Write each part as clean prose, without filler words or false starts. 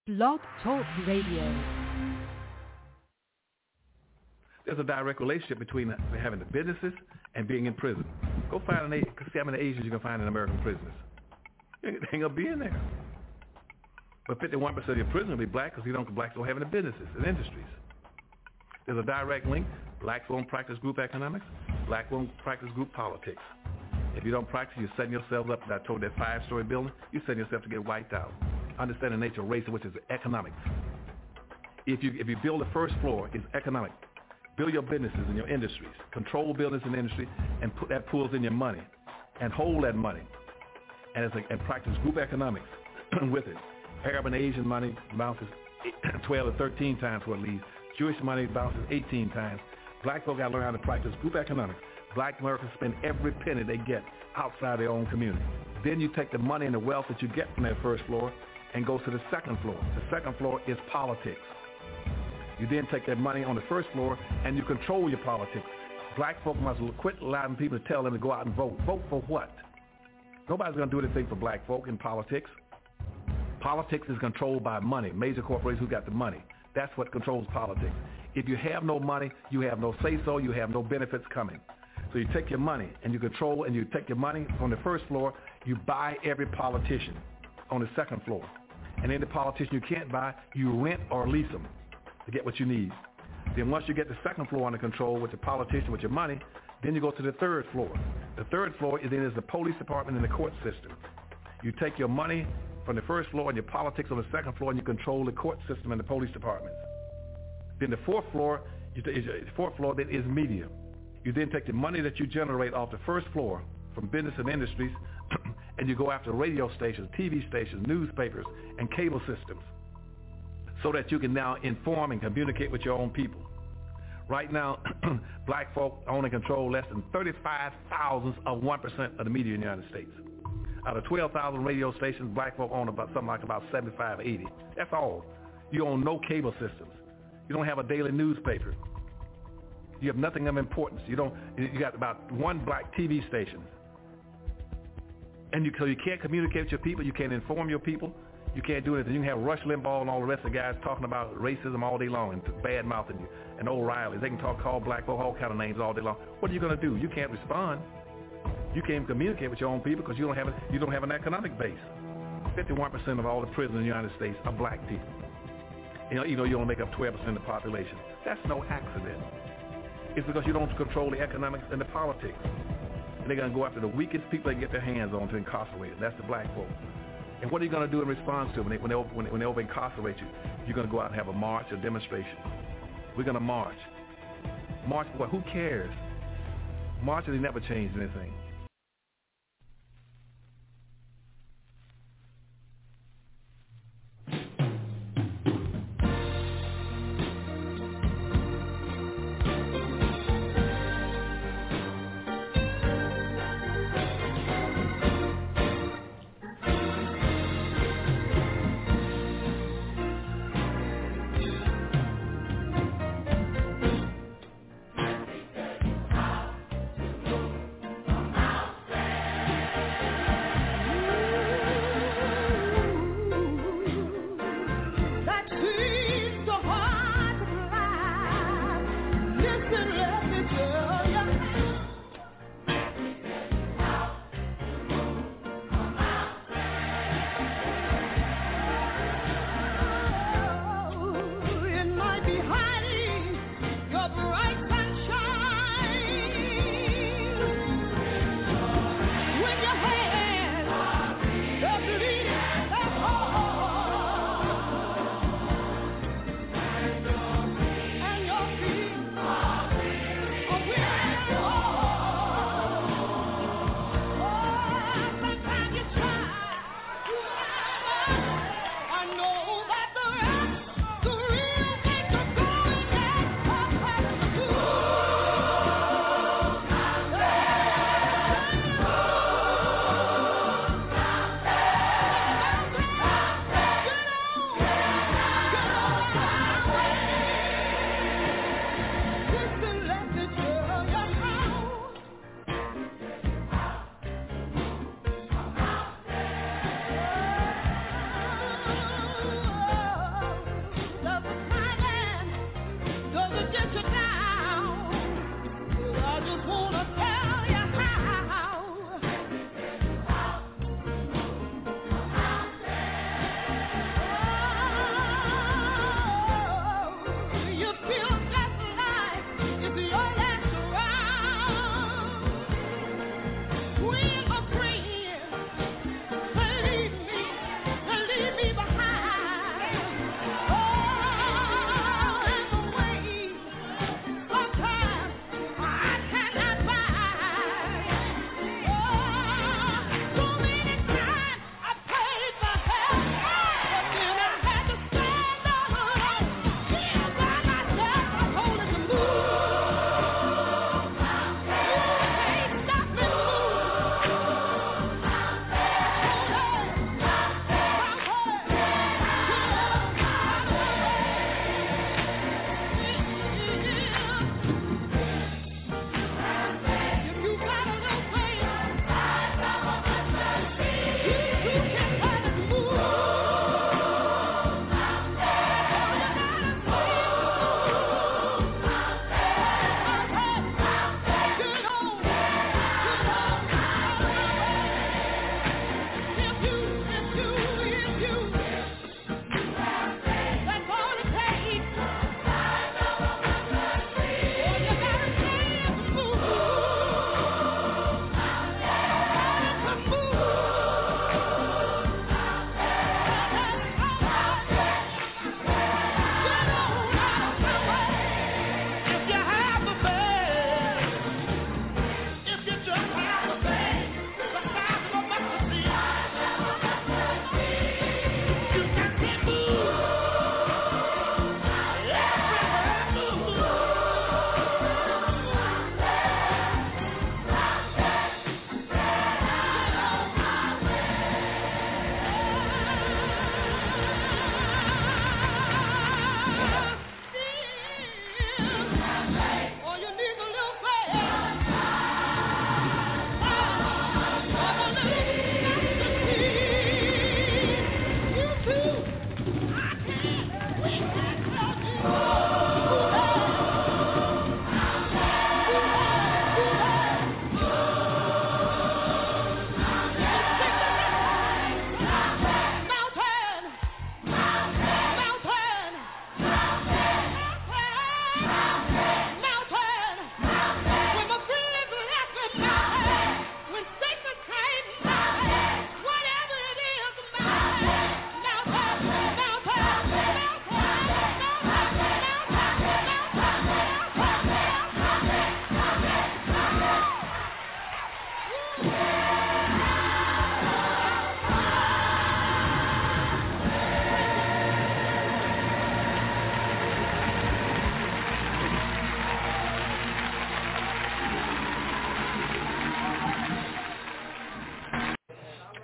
Blog Talk Radio. There's a direct relationship between having the businesses and being in prison. Go find see how many Asians you can find in American prisons. They ain't gonna be in there. But 51% of your prisoners will be black because blacks don't have any businesses and industries. There's a direct link. Blacks won't practice group economics. Blacks won't practice group politics. If you don't practice, you're setting yourself up. I told that 5-story building, you're setting yourself to get wiped out. Understand the nature of race, which is economics. If you build the first floor, it's economic. Build your businesses and your industries. Control business and industry, and put that pools in your money, and hold that money, and practice group economics with it. Arab and Asian money bounces 12 to 13 times what it leaves. Jewish money bounces 18 times. Black folk got to learn how to practice group economics. Black Americans spend every penny they get outside their own community. Then you take the money and the wealth that you get from that first floor and go to the second floor. The second floor is politics. You then take that money on the first floor and you control your politics. Black folk must quit allowing people to tell them to go out and vote. Vote for what? Nobody's going to do anything for black folk in politics. Politics is controlled by money, major corporations who got the money. That's what controls politics. If you have no money, you have no say-so, you have no benefits coming. So you take your money and you control, and you take your money on the first floor, you buy every politician on the second floor. And any politician you can't buy, you rent or lease them to get what you need. Then once you get the second floor under control with the politician, with your money, then you go to the third floor. The third floor is the police department and the court system. You take your money from the first floor and your politics on the second floor, and you control the court system and the police departments. Then the fourth floor then is media. You then take the money that you generate off the first floor from business and industries, and you go after radio stations, TV stations, newspapers, and cable systems, so that you can now inform and communicate with your own people. Right now, black folk own and control less than 35 thousandths of 1% of the media in the United States. Out of 12,000 radio stations, black folk own about 75, 80. That's all. You own no cable systems. You don't have a daily newspaper. You have nothing of importance. You got about one black TV station. And so you can't communicate with your people. You can't inform your people. You can't do anything. You can have Rush Limbaugh and all the rest of the guys talking about racism all day long and bad-mouthing you, and O'Reilly. They can call black folk all kind of names all day long. What are you going to do? You can't respond. You can't communicate with your own people because you don't have an economic base. 51% of all the prisoners in the United States are black people. You only make up 12% of the population. That's no accident. It's because you don't control the economics and the politics. And they're going to go after the weakest people they can get their hands on to incarcerate. That's the black folk. And what are you going to do in response to it when they over-incarcerate you? You're going to go out and have a march, a demonstration. We're going to march. March for what? Who cares? Marching never changed anything.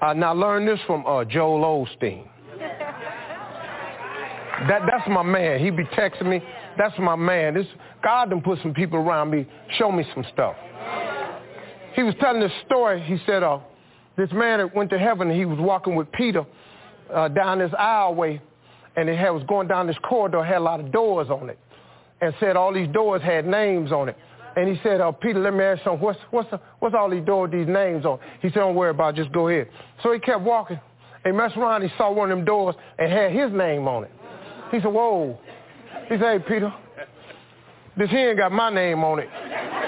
Now learn this from Joel Osteen. That's my man. He be texting me. That's my man. God done put some people around me, show me some stuff. He was telling this story. He said this man that went to heaven, he was walking with Peter down this aisleway, and it was going down this corridor, had a lot of doors on it, and said all these doors had names on it. And he said, Peter, let me ask you something. What's all these doors, these names on? He said, don't worry about it, just go ahead. So he kept walking, and he messed around, he saw one of them doors and had his name on it. He said, whoa. He said, hey, Peter, this here ain't got my name on it.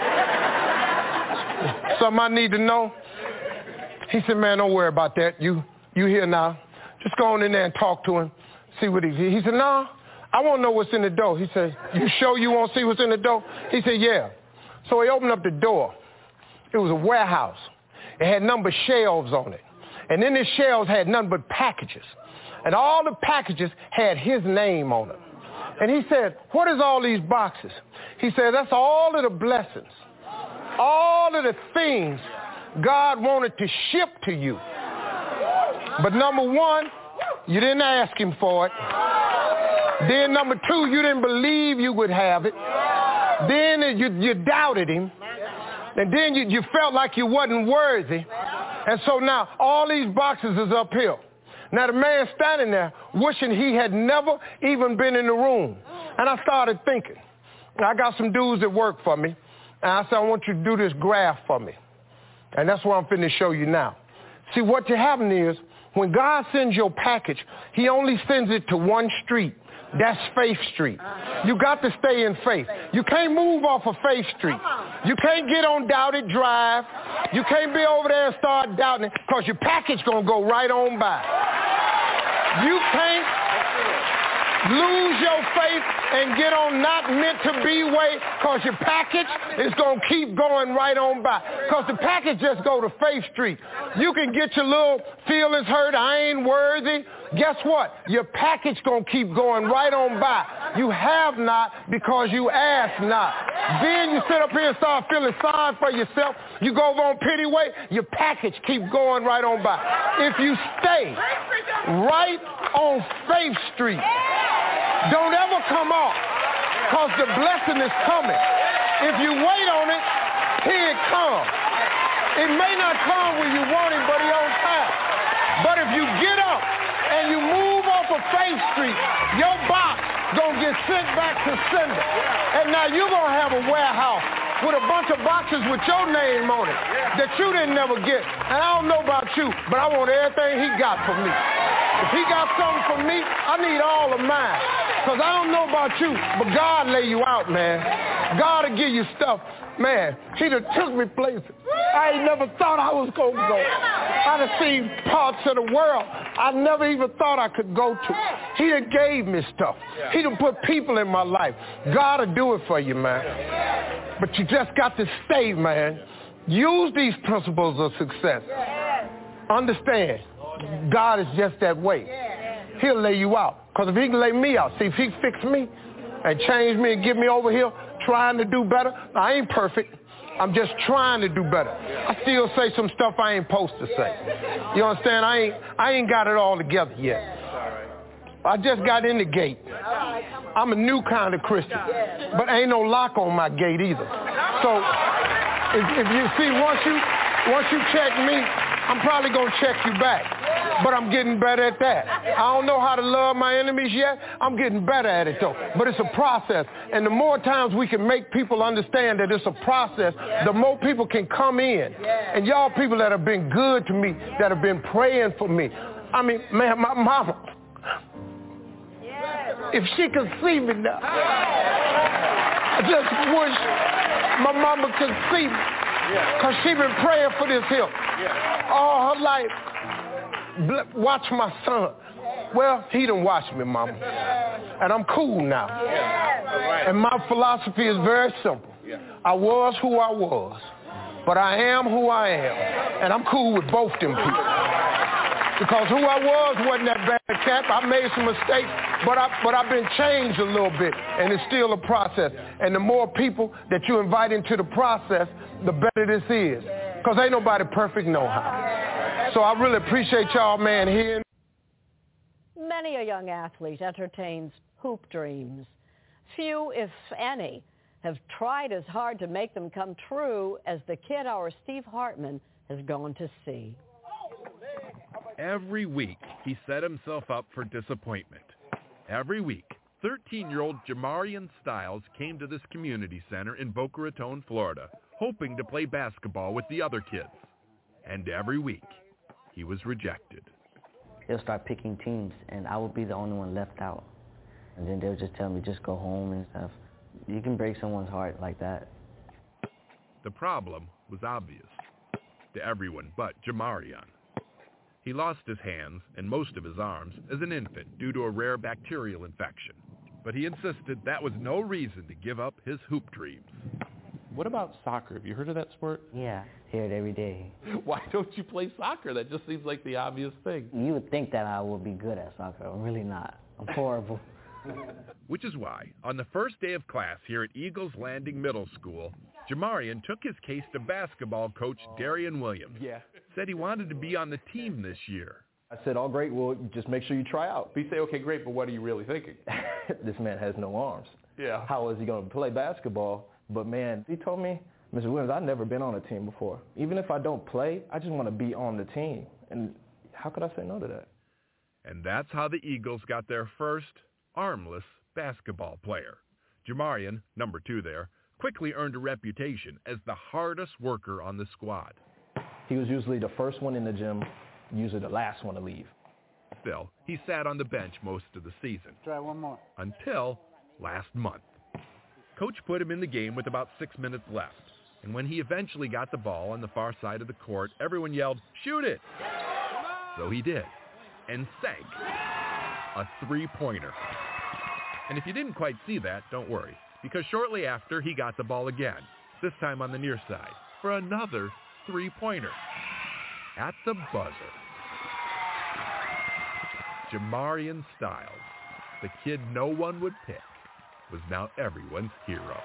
Something I need to know? He said, man, don't worry about that. You here now. Just go on in there and talk to him, see what he said, no, I want to know what's in the door. He said, you sure you want to see what's in the door? He said, yeah. So he opened up the door. It was a warehouse. It had numbered shelves on it. And in the shelves had nothing but packages. And all the packages had his name on them. And he said, what is all these boxes? He said, that's all of the blessings, all of the things God wanted to ship to you. But number one, you didn't ask him for it. Then number two, you didn't believe you would have it. Then you doubted him. And then you felt like you wasn't worthy. And so now all these boxes is up here. Now the man standing there wishing he had never even been in the room. And I started thinking, I got some dudes that work for me. And I said, I want you to do this graph for me. And that's what I'm finna show you now. See, what happening is when God sends your package, he only sends it to one street. That's Faith Street. You got to stay in faith. You can't move off of Faith Street. You can't get on Doubted Drive. You can't be over there and start doubting it because your package going to go right on by. You can't lose your faith and get on not meant to be way because your package is going to keep going right on by. Because the package just go to Faith Street. You can get your little feelings hurt. I ain't worthy. Guess what? Your package going to keep going right on by. You have not because you ask not. Then you sit up here and start feeling sorry for yourself. You go over on Pity Way, your package keep going right on by. If you stay right on Faith Street, don't ever come off because the blessing is coming. If you wait on it, here it comes. It may not come when you want it, but it's on time. But if you get up and you move off of Faith Street, your box gonna get sent back to sender. And now you're gonna have a warehouse with a bunch of boxes with your name on it that you didn't never get. And I don't know about you, but I want everything he got for me. If he got something for me, I need all of mine. Because I don't know about you, but God lay you out, man. God will give you stuff. Man, he done took me places I ain't never thought I was going to go. I done seen parts of the world I never even thought I could go to. He done gave me stuff. He done put people in my life. God will do it for you, man. But you just got to stay, man. Use these principles of success. Understand, God is just that way. He'll lay you out. Because if he can lay me out, see, if he fix me and change me and get me over here trying to do better, I ain't perfect. I'm just trying to do better. I still say some stuff I ain't supposed to say. You understand? I ain't got it all together yet. I just got in the gate. I'm a new kind of Christian, but ain't no lock on my gate either. So if you see, once you check me, I'm probably going to check you back. But I'm getting better at that. I don't know how to love my enemies yet. I'm getting better at it, though. But it's a process. And the more times we can make people understand that it's a process, the more people can come in. And y'all people that have been good to me, that have been praying for me. I mean, man, my mama, if she could see me now, I just wish my mama could see me. Because she been praying for this here all her life. Watch my son. Well, he done watched me, mama. And I'm cool now. And my philosophy is very simple. I was who I was, but I am who I am. And I'm cool with both them people. Because who I was wasn't that bad, cat. I made some mistakes, but I've been changed a little bit, and it's still a process. And the more people that you invite into the process, the better this is. Because ain't nobody perfect no how. So I really appreciate y'all, man, here. Many a young athlete entertains hoop dreams. Few, if any, have tried as hard to make them come true as the kid our Steve Hartman has gone to see. Every week, he set himself up for disappointment. Every week, 13-year-old Jamarian Styles came to this community center in Boca Raton, Florida, hoping to play basketball with the other kids. And every week, he was rejected. They'll start picking teams, and I would be the only one left out. And then they'll just tell me, just go home and stuff. You can break someone's heart like that. The problem was obvious to everyone but Jamarian. He lost his hands and most of his arms as an infant due to a rare bacterial infection. But he insisted that was no reason to give up his hoop dreams. What about soccer? Have you heard of that sport? Yeah, hear it every day. Why don't you play soccer? That just seems like the obvious thing. You would think that I would be good at soccer. I'm really not. I'm horrible. Which is why, on the first day of class here at Eagles Landing Middle School, Jamarian took his case to basketball coach Darian Williams. Yeah. Said he wanted to be on the team this year. I said, oh, great, well, just make sure you try out. But you say, okay, great, but what are you really thinking? This man has no arms. Yeah. How is he going to play basketball? But, man, he told me, Mr. Williams, I've never been on a team before. Even if I don't play, I just want to be on the team. And how could I say no to that? And that's how the Eagles got their first armless basketball player. Jamarian, number 2 there, quickly earned a reputation as the hardest worker on the squad. He was usually the first one in the gym, usually the last one to leave. Still, he sat on the bench most of the season. Try one more. Until last month. Coach put him in the game with about 6 minutes left. And when he eventually got the ball on the far side of the court, everyone yelled, "Shoot it!" So he did, and sank a three-pointer. And if you didn't quite see that, don't worry, because shortly after, he got the ball again, this time on the near side, for another three-pointer. At the buzzer. Jamarian Styles, the kid no one would pick, was now everyone's hero.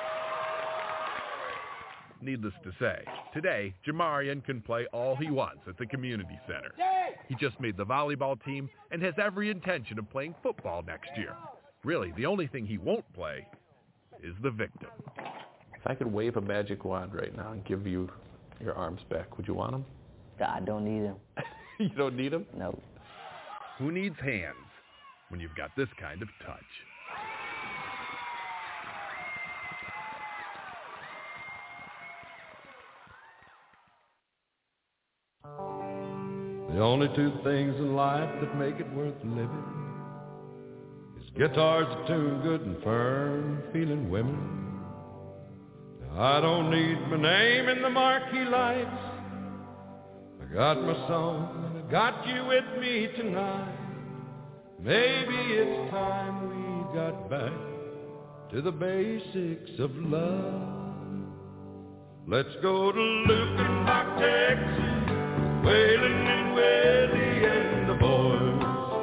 Needless to say, today, Jamarian can play all he wants at the community center. He just made the volleyball team and has every intention of playing football next year. Really, the only thing he won't play is the victim. If I could wave a magic wand right now and give you your arms back, would you want them? I don't need them. You don't need them? No. Who needs hands when you've got this kind of touch? The only 2 things in life that make it worth living is guitars that tune good and firm feeling women. Now, I don't need my name in the marquee lights. I got my song and I got you with me tonight. Maybe it's time we got back to the basics of love. Let's go to Lukenbach, Texas, Waylon and Willie and the boys.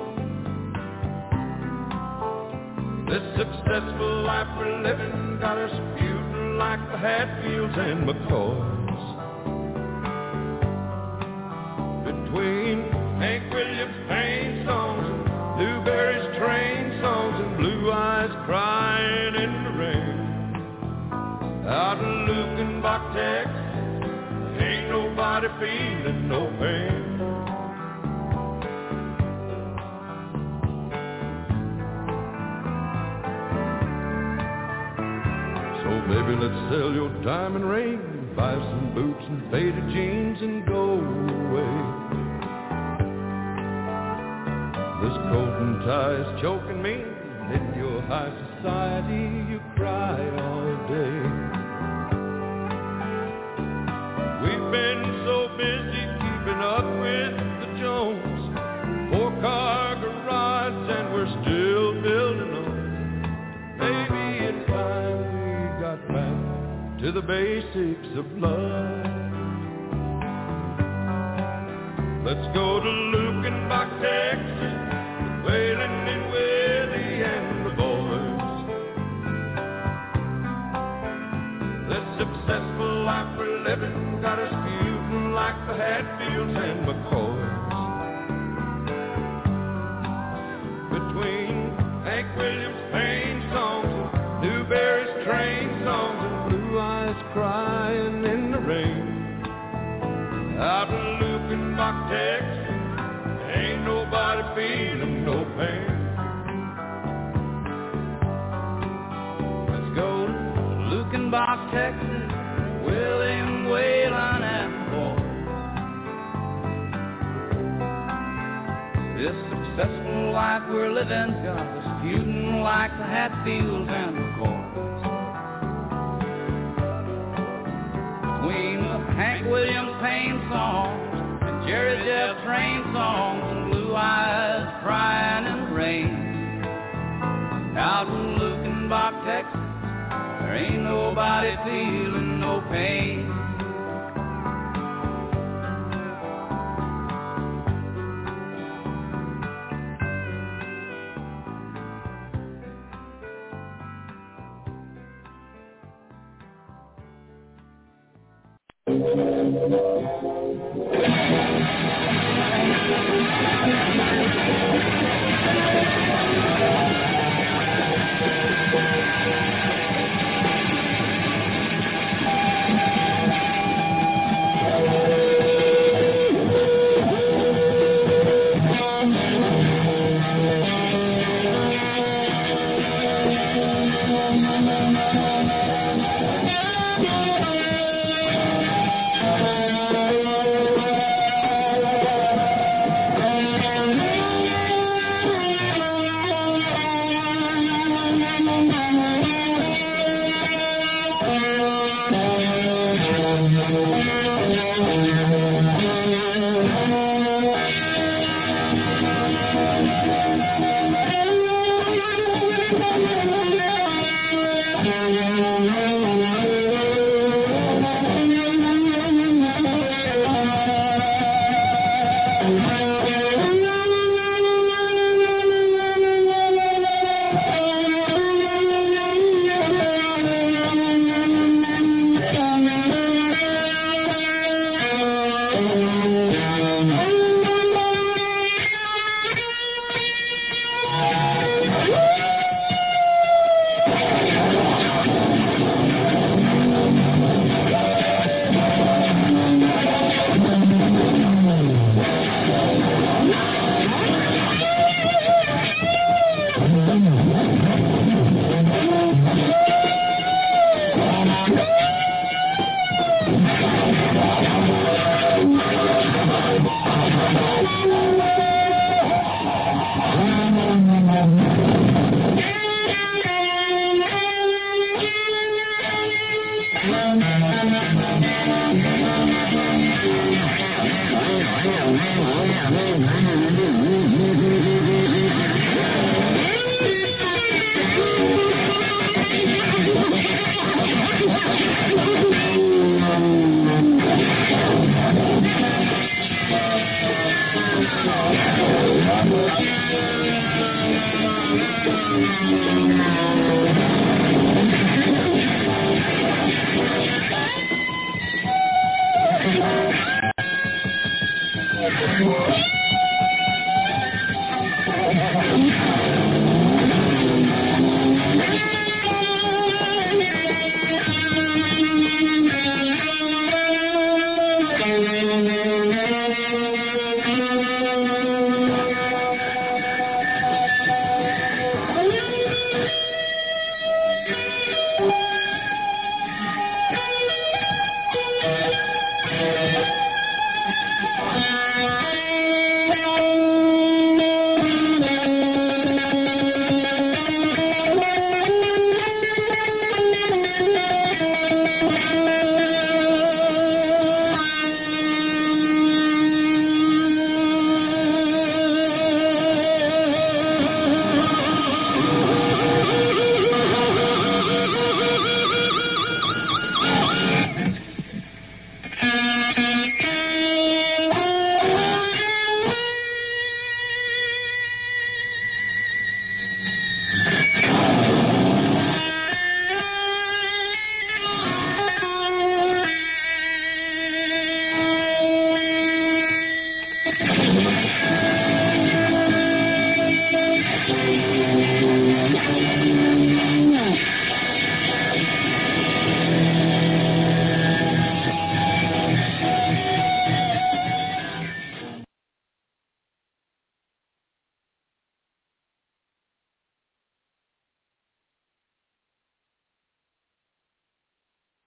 This successful life we're living got us feuding like the Hatfields and McCoys. Between Hank Williams' pain songs and Lou Berry's train songs and Blue Eyes crying in the rain, out in Lukenbach, Texas, ain't nobody feeling no pain. So baby, let's sell your diamond ring, buy some boots and faded jeans and go away. This coat and tie is choking me, and in your high society you cry all day. We've been so busy keeping up with the Jones, 4-car garage and we're still building on. Maybe it's time we got back to the basics of love. Let's go to Lukenbach, Texas, Waylon and Willie and the boys. This successful life we're living got us feuding like the Hatfields and McCoys. Texas, William Whalen and Boyd. This successful life we're living's got us feuding like the Hatfields and McCoys. Between the Hank Williams Payne songs and Jerry Jeff Train songs and Blue Eyes Crying in the Rain. Out in Lukenbach, Texas, there ain't nobody feeling no pain.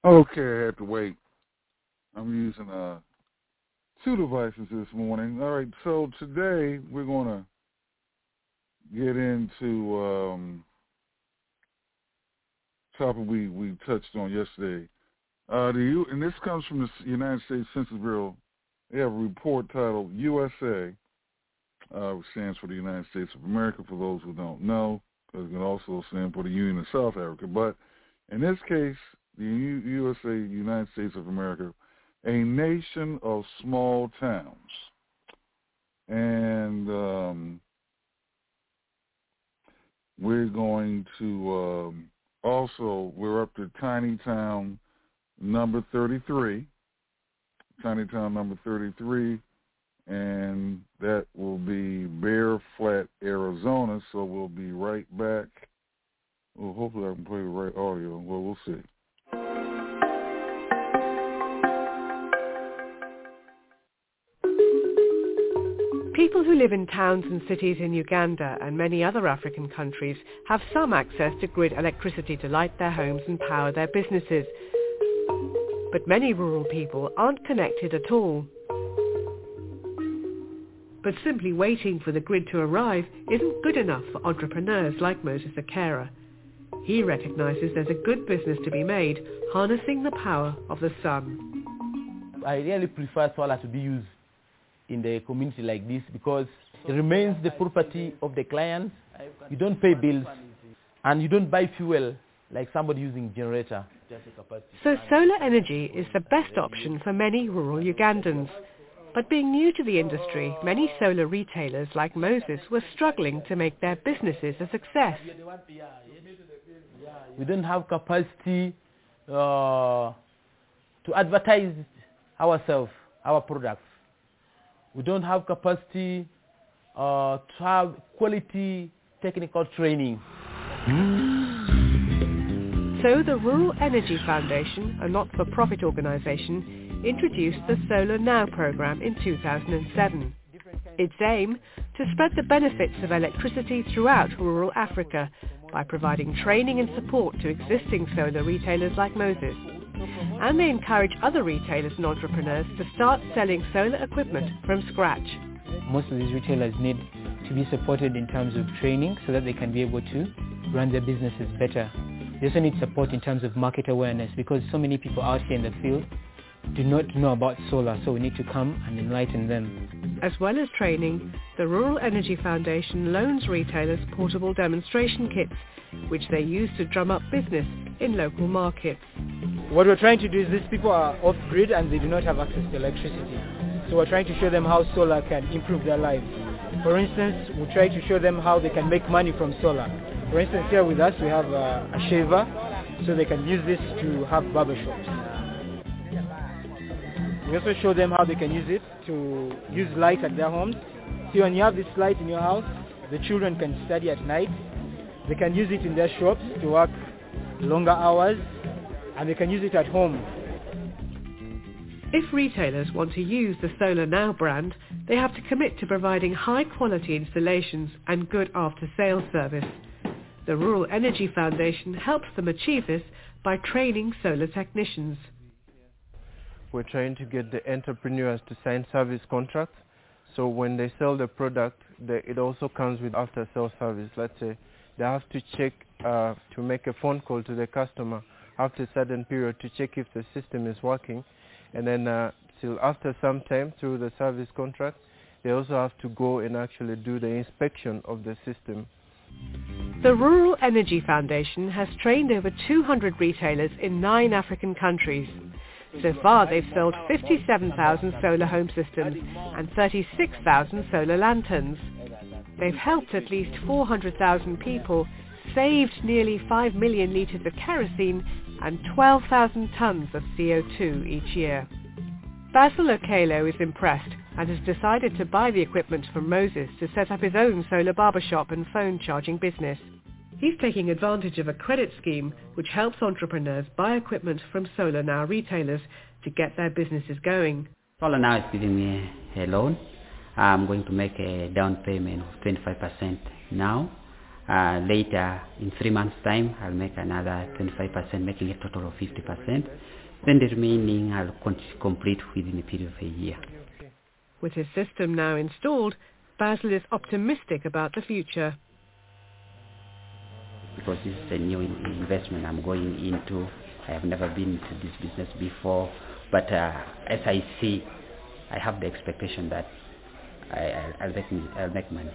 Okay, I had to wait. I'm using two devices this morning. All right, so today we're going to get into topic we touched on yesterday. And this comes from the United States Census Bureau. They have a report titled USA, which stands for the United States of America, for those who don't know, because it can also stand for the Union of South Africa. But in this case, the USA, United States of America, a nation of small towns. And we're going to we're up to Tiny Town number 33. Tiny Town number 33, and that will be Bear Flat, Arizona. So we'll be right back. Well, hopefully I can play the right audio. Well, we'll see. People who live in towns and cities in Uganda and many other African countries have some access to grid electricity to light their homes and power their businesses. But many rural people aren't connected at all. But simply waiting for the grid to arrive isn't good enough for entrepreneurs like Moses Akera. He recognizes there's a good business to be made harnessing the power of the sun. I really prefer solar to be used in the community like this because it remains the property of the client. You don't pay bills and you don't buy fuel like somebody using generator. So solar energy is the best option for many rural Ugandans. But being new to the industry, many solar retailers like Moses were struggling to make their businesses a success. We don't have capacity to advertise ourselves, our products. We don't have capacity to have quality technical training. So the Rural Energy Foundation, a not-for-profit organization, introduced the Solar Now program in 2007. Its aim to spread the benefits of electricity throughout rural Africa by providing training and support to existing solar retailers like Moses. And they encourage other retailers and entrepreneurs to start selling solar equipment from scratch. Most of these retailers need to be supported in terms of training so that they can be able to run their businesses better. They also need support in terms of market awareness because so many people out here in the field do not know about solar, so we need to come and enlighten them. As well as training, the Rural Energy Foundation loans retailers portable demonstration kits, which they use to drum up business in local markets. What we're trying to do is these people are off-grid and they do not have access to electricity. So we're trying to show them how solar can improve their lives. For instance, we try to show them how they can make money from solar. For instance, here with us we have a shaver, so they can use this to have barbershops. We also show them how they can use it to use light at their homes. See, when you have this light in your house, the children can study at night. They can use it in their shops to work longer hours, and they can use it at home. If retailers want to use the Solar Now brand, they have to commit to providing high-quality installations and good after-sales service. The Rural Energy Foundation helps them achieve this by training solar technicians. We're trying to get the entrepreneurs to sign service contracts. So when they sell the product, it also comes with after-sales service. Let's say they have to check to make a phone call to the customer after a certain period to check if the system is working. And then till after some time through the service contract, they also have to go and actually do the inspection of the system. The Rural Energy Foundation has trained over 200 retailers in 9 African countries. So far, they've sold 57,000 solar home systems and 36,000 solar lanterns. They've helped at least 400,000 people, saved nearly 5 million litres of kerosene and 12,000 tons of CO2 each year. Basil Okelo is impressed and has decided to buy the equipment from Moses to set up his own solar barbershop and phone charging business. He's taking advantage of a credit scheme which helps entrepreneurs buy equipment from Solar Now retailers to get their businesses going. Solar Now is giving me a loan. I'm going to make a down payment of 25% now, Later, in 3 months' time, I'll make another 25%, making a total of 50%. Then the remaining I'll complete within a period of a year. With his system now installed, Basil is optimistic about the future. Because this is a new investment I'm going into. I have never been into this business before, but as I see, I have the expectation that I'll make money.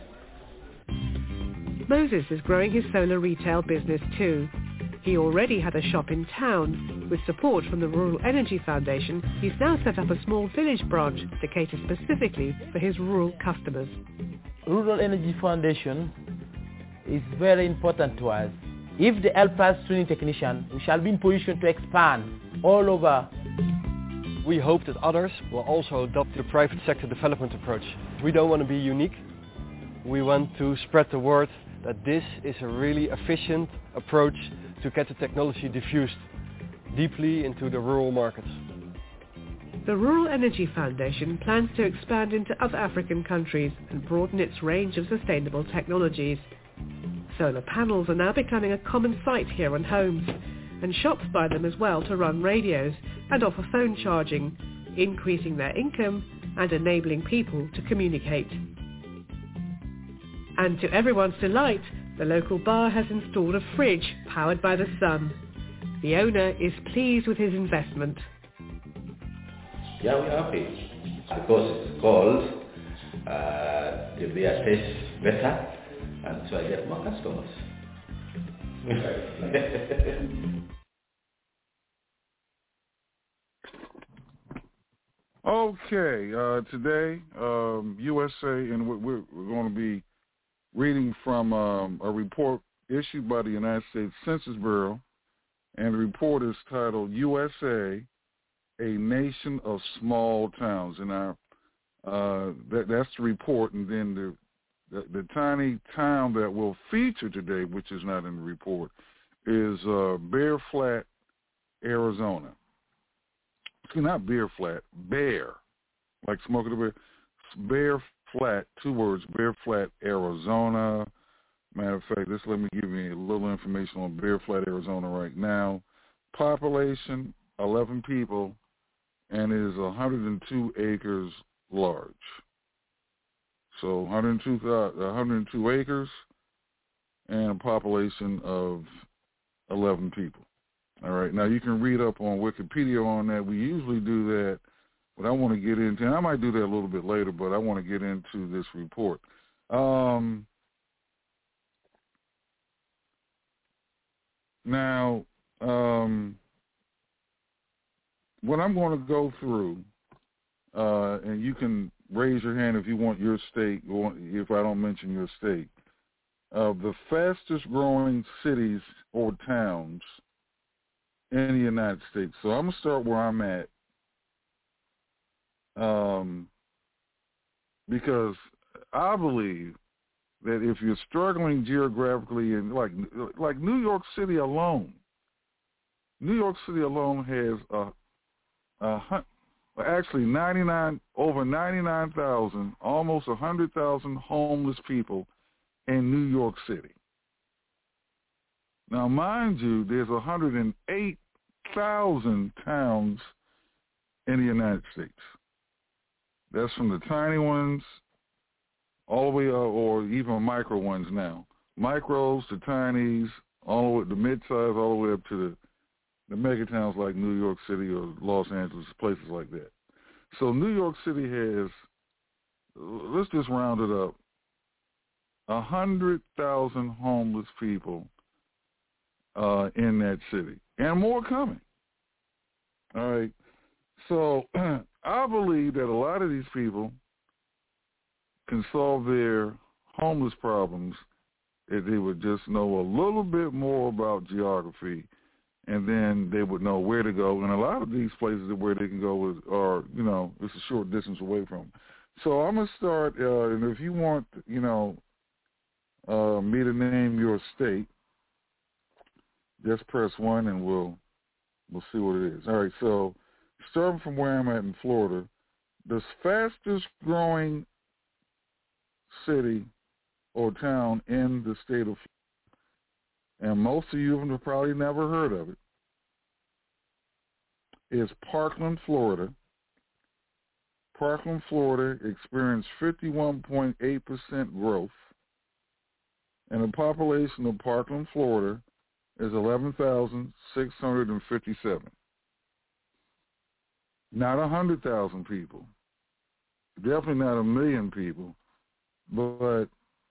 Moses is growing his solar retail business too. He already had a shop in town. With support from the Rural Energy Foundation, he's now set up a small village branch to cater specifically for his rural customers. Rural Energy Foundation is very important to us. If they help us training technicians, we shall be in position to expand all over. We hope that others will also adopt the private sector development approach. We don't want to be unique. We want to spread the word that this is a really efficient approach to get the technology diffused deeply into the rural markets. The Rural Energy Foundation plans to expand into other African countries and broaden its range of sustainable technologies. Solar panels are now becoming a common sight here on homes, and shops buy them as well to run radios and offer phone charging, increasing their income and enabling people to communicate. And to everyone's delight, the local bar has installed a fridge powered by the sun. The owner is pleased with his investment. Yeah, we're happy because it's cold, the beer tastes better, and so I get more customers. Okay, today, USA, and we're going to be reading from a report issued by the United States Census Bureau, and the report is titled USA, a Nation of Small Towns. And that's the report, and then the tiny town that we'll feature today, which is not in the report, is Bear Flat, Arizona. See, not Beer Flat, Bear, like Smoking the Bear. Bear Flat, 2 words, Bear Flat, Arizona. Matter of fact, let me give you a little information on Bear Flat, Arizona right now. Population, 11 people, and it is 102 acres large. So 102 acres and a population of 11 people. All right. Now, you can read up on Wikipedia on that. We usually do that, but I want to get into, and I might do that a little bit later, but I want to get into this report. Now, what I'm going to go through, and you can raise your hand if you want your state, or if I don't mention your state, the fastest growing cities or towns in the United States. So I'm going to start where I'm at, because I believe that if you're struggling geographically, and like New York City alone has actually over 99,000, almost 100,000 homeless people in New York City. Now, mind you, there's 108,000 towns in the United States. That's from the tiny ones all the way up, or even micro ones now. Micros to tinies, all the way the mid-size, all the way up to the mega towns like New York City or Los Angeles, places like that. So New York City has, let's just round it up, 100,000 homeless people in that city, and more coming. All right. So I believe that a lot of these people can solve their homeless problems if they would just know a little bit more about geography, and then they would know where to go. And a lot of these places where they can go are, it's a short distance away from them. So I'm going to start, and if you want, me to name your state, just press 1 and we'll see what it is. All right, so starting from where I'm at in Florida, the fastest growing city or town in the state of and most of you have probably never heard of it, is Parkland, Florida. Parkland, Florida experienced 51.8% growth, and the population of Parkland, Florida is 11,657. Not 100,000 people, definitely not 1 million people, but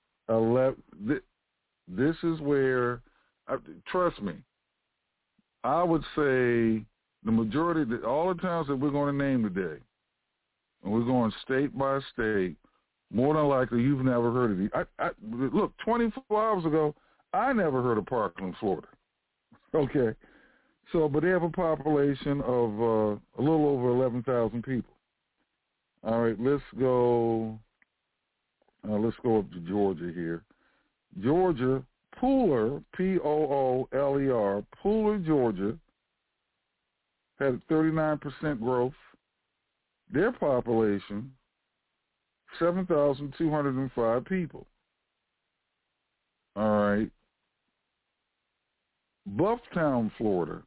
this is where, trust me, I would say the majority, all the towns that we're going to name today, and we're going state by state, more than likely you've never heard of these. Look, 24 hours ago, I never heard of Parkland, Florida. Okay. So, but they have a population of a little over 11,000 people. All right, let's go up to Georgia here. Georgia, Pooler, Pooler, Pooler, Georgia, had 39% growth. Their population, 7,205 people. All right. Bufftown, Florida.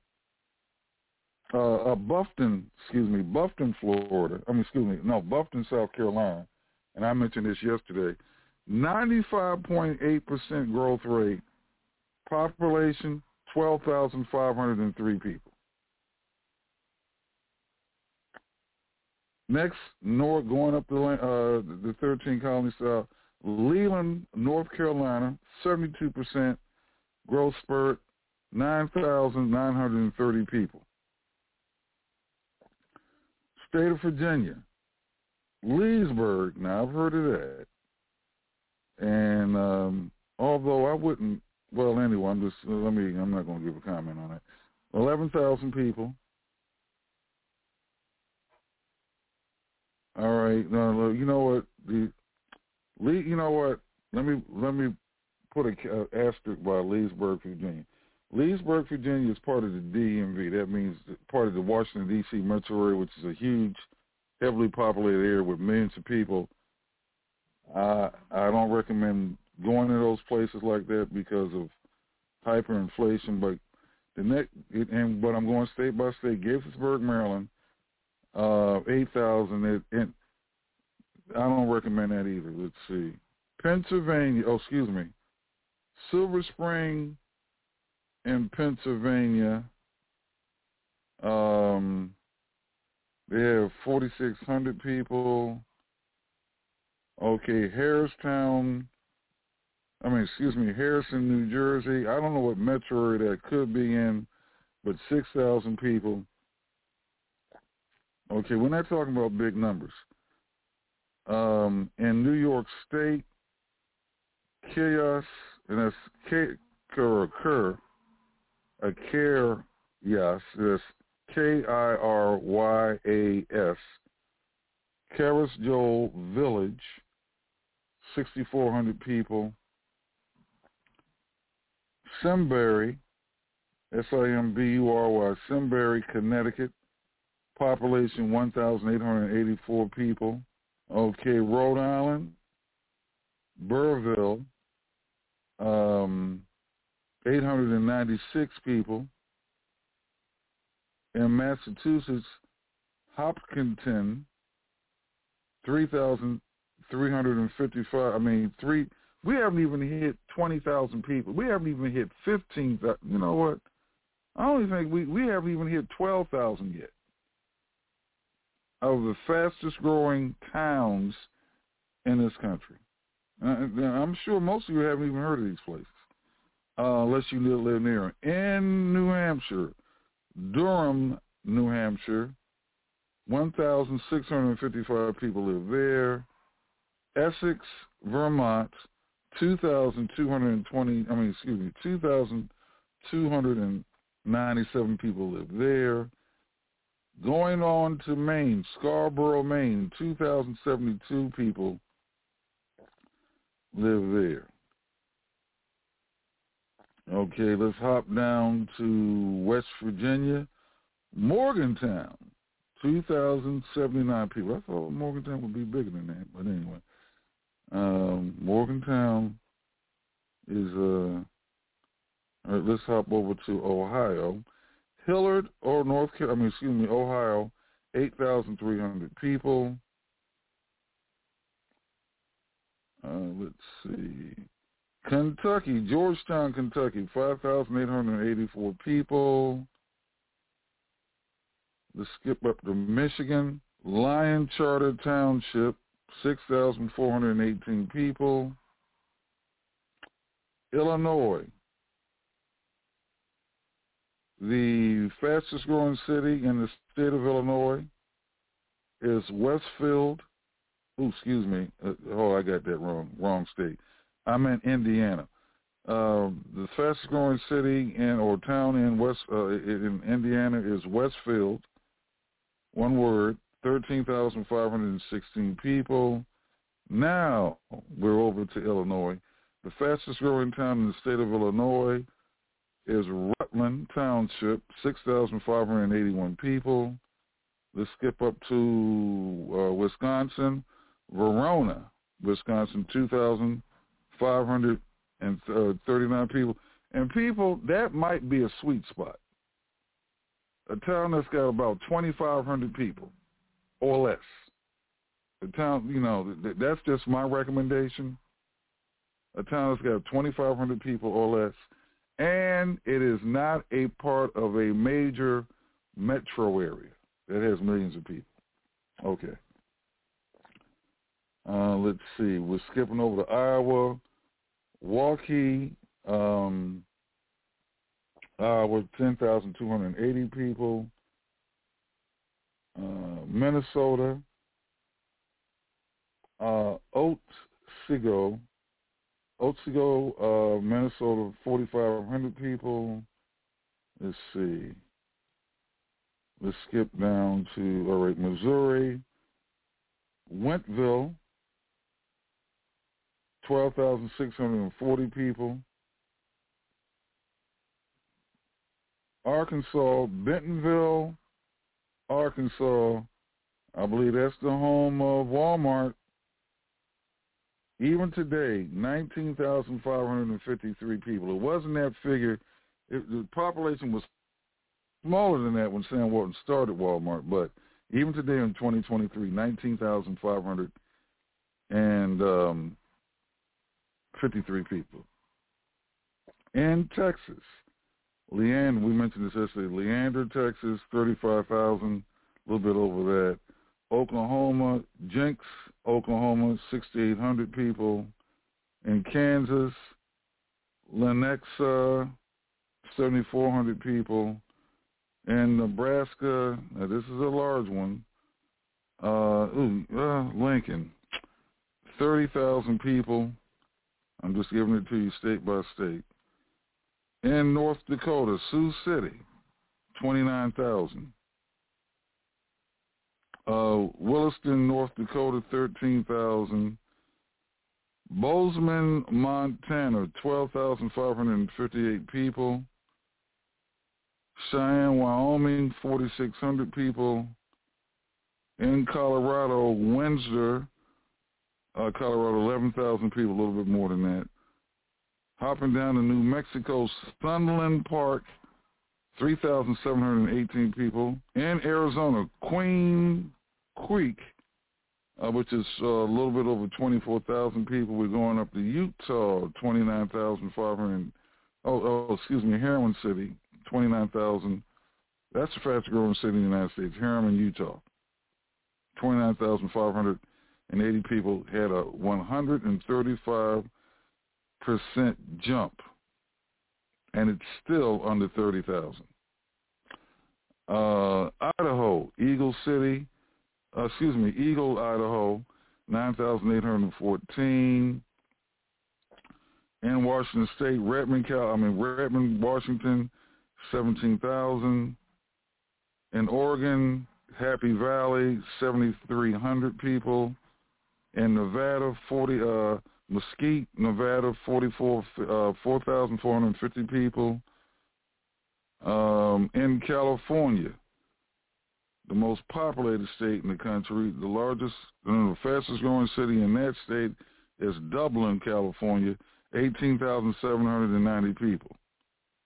Buffton, Florida. Buffton, South Carolina. And I mentioned this yesterday. 95.8% growth rate. Population, 12,503 people. Next, going up the 13 colonies south, Leland, North Carolina, 72% growth spurt, 9,930 people. State of Virginia, Leesburg. Now, I've heard of that. And although I wouldn't, well, anyway, I'm not going to give a comment on it. 11,000 people. All right. Now, you know what? Let me put an asterisk by Leesburg, Virginia. Leesburg, Virginia is part of the DMV. That means part of the Washington, D.C. metro area, which is a huge, heavily populated area with millions of people. I don't recommend going to those places like that because of hyperinflation. But but I'm going state by state. Gaithersburg, Maryland, 8,000. And I don't recommend that either. Let's see. Pennsylvania. Silver Spring in Pennsylvania. They have 4,600 people. Okay, Harrison, New Jersey. I don't know what metro area that could be in, but 6,000 people. Okay, we're not talking about big numbers. In New York State, Kiryas, and that's that's Kyryas, Karis Joel Village, 6,400 people. Simbury, Simbury, Simbury, Connecticut, population 1,884 people. Okay, Rhode Island, Burville, 896 people. In Massachusetts, Hopkinton, 3,355. We haven't even hit 20,000 people. We haven't even hit 15,000. You know what? I don't even think we haven't even hit 12,000 yet. Of the fastest growing towns in this country. I'm sure most of you haven't even heard of these places, unless you live near them. In New Hampshire, Durham, New Hampshire, 1,655 people live there. Essex, Vermont, 2,297 people live there. Going on to Maine, Scarborough, Maine, 2,072 people live there. Okay, let's hop down to West Virginia. Morgantown, 2,079 people. I thought Morgantown would be bigger than that, but anyway. Morgantown is All right, let's hop over to Ohio. Hillard, Ohio, 8,300 people. Let's see. Kentucky, Georgetown, Kentucky, 5,884 people. Let's skip up to Michigan. Lyon Charter Township, 6,418 people. Illinois, the fastest growing city in the state of Illinois is Westfield. I got that wrong. Wrong state. I meant Indiana. The fastest growing city or town in Indiana is Westfield. One word, 13,516 people. Now we're over to Illinois. The fastest growing town in the state of Illinois is Rutland Township, 6,581 people. Let's skip up to Wisconsin. Verona, Wisconsin, 2,539 people. And people, that might be a sweet spot. A town that's got about 2,500 people or less. A town, that's just my recommendation. A town that's got 2,500 people or less. And it is not a part of a major metro area that has millions of people. Okay. Let's see. We're skipping over to Iowa. Waukee, Iowa, 10,280 people. Minnesota. Otsego, Minnesota, 4,500 people. Let's see. Let's skip down to, Missouri. Wentville, 12,640 people. Arkansas, Bentonville, Arkansas. I believe that's the home of Walmart. Even today, 19,553 people. It wasn't that figure. The population was smaller than that when Sam Walton started Walmart, but even today in 2023, 19,553 people. In Texas, Leander, we mentioned this yesterday, Leander, Texas, 35,000, a little bit over that. Oklahoma, Jenks, Oklahoma, 6,800 people. In Kansas, Lenexa, 7,400 people. In Nebraska, now this is a large one, Lincoln, 30,000 people. I'm just giving it to you state by state. In North Dakota, Sioux City, 29,000. Williston, North Dakota, 13,000. Bozeman, Montana, 12,558 people. Cheyenne, Wyoming, 4,600 people. In Colorado, Windsor, Colorado, 11,000 people, a little bit more than that. Hopping down to New Mexico, Sunland Park, 3,718 people. In Arizona, Queen Creek, which is a little bit over 24,000 people. We're going up to Utah, 29,500. Heroin City, 29,000. That's the fastest growing city in the United States, Harriman, Utah. 29,580 people, had a 135% jump, and it's still under 30,000. Idaho, Eagle, Idaho, 9,814. In Washington State, Redmond, Washington, 17,000. In Oregon, Happy Valley, 7,300 people. In Nevada, Mesquite, Nevada, 4,450 people. In California, the most populated state in the country, the fastest growing city in that state is Dublin, California, 18,790 people.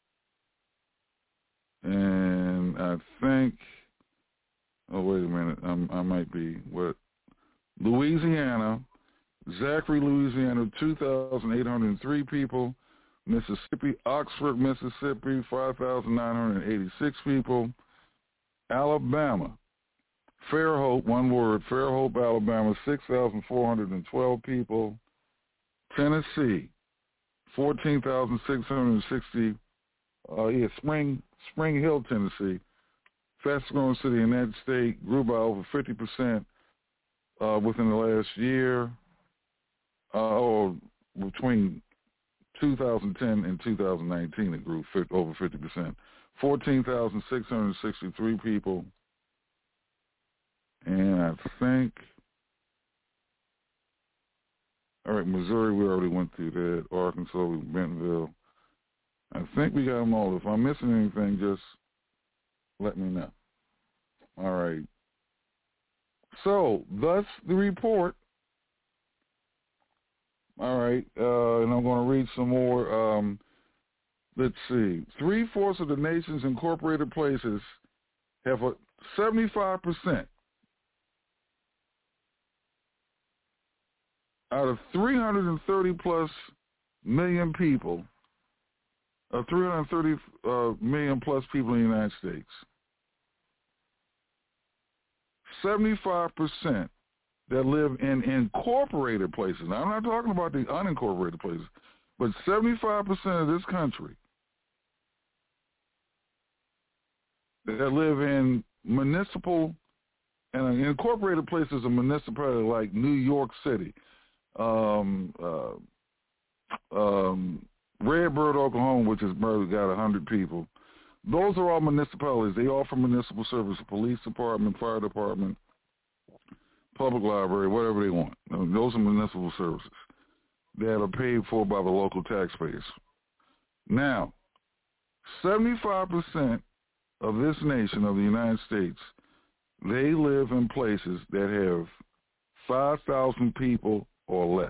think, oh, wait a minute, I might be, what? Louisiana, Zachary, Louisiana, 2,803 people. Mississippi, Oxford, Mississippi, 5,986 people. Alabama, Fairhope, one word, Fairhope, Alabama, 6,412 people. Tennessee, 14,660. Spring Hill, Tennessee, fastest growing city in that state, grew by over 50% within the last year, or between 2010 and 2019, it grew over 50%. 14,663 people. And I think, all right, Missouri, we already went through that. Arkansas, Bentonville. I think we got them all. If I'm missing anything, just let me know. All right. So, thus the report. All right, and I'm going to read some more. Let's see. 3/4 of the nation's incorporated places have 75% out of 330 plus million people, 330 million plus people in the United States. 75% that live in incorporated places. Now, I'm not talking about the unincorporated places, but 75% of this country that live in municipal and incorporated places of municipality like New York City, Redbird, Oklahoma, which has barely got 100 people. Those are all municipalities. They offer municipal service, police department, fire department, public library, whatever they want. Those are municipal services that are paid for by the local taxpayers. Now, 75% of this nation, of the United States, they live in places that have 5,000 people or less.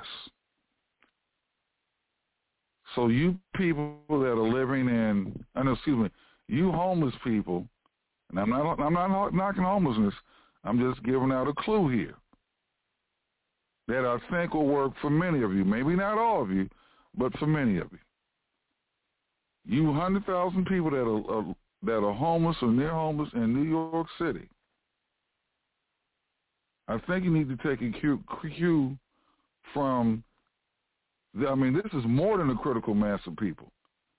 So you people that are living in, you homeless people, and I'm not knocking homelessness, I'm just giving out a clue here that I think will work for many of you. Maybe not all of you, but for many of you. You 100,000 people that are homeless or near homeless in New York City, I think you need to take a cue from, this is more than a critical mass of people.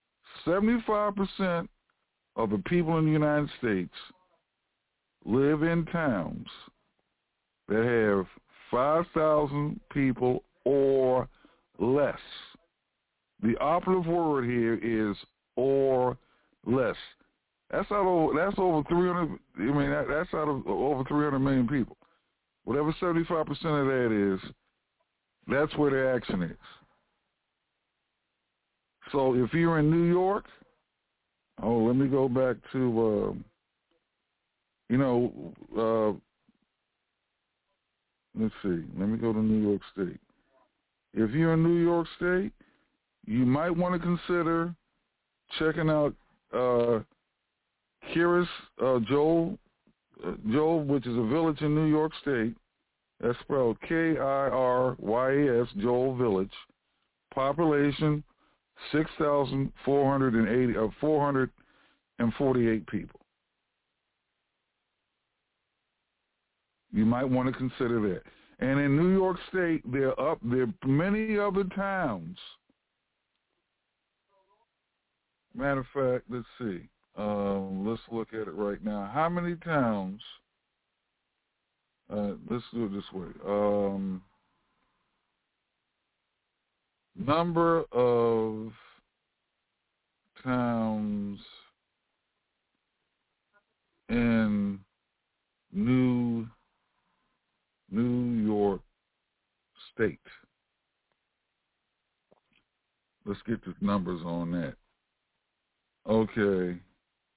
75% of the people in the United States live in towns that have 5,000 people or less. The operative word here is or less. That's over 300. That's out of over 300 million people. Whatever 75% of that is, that's where the action is. So if you're in New York, let me go back to, let's see. Let me go to New York State. If you're in New York State, you might want to consider checking out Kiryas Joel, which is a village in New York State. That's spelled Kiryas, Joel Village. Population 448 people. You might want to consider that. And in New York State, there are many other towns. Matter of fact, let's see. Let's look at it right now. How many towns? Let's do it this way. Number of towns in New York State. Let's get the numbers on that. Okay.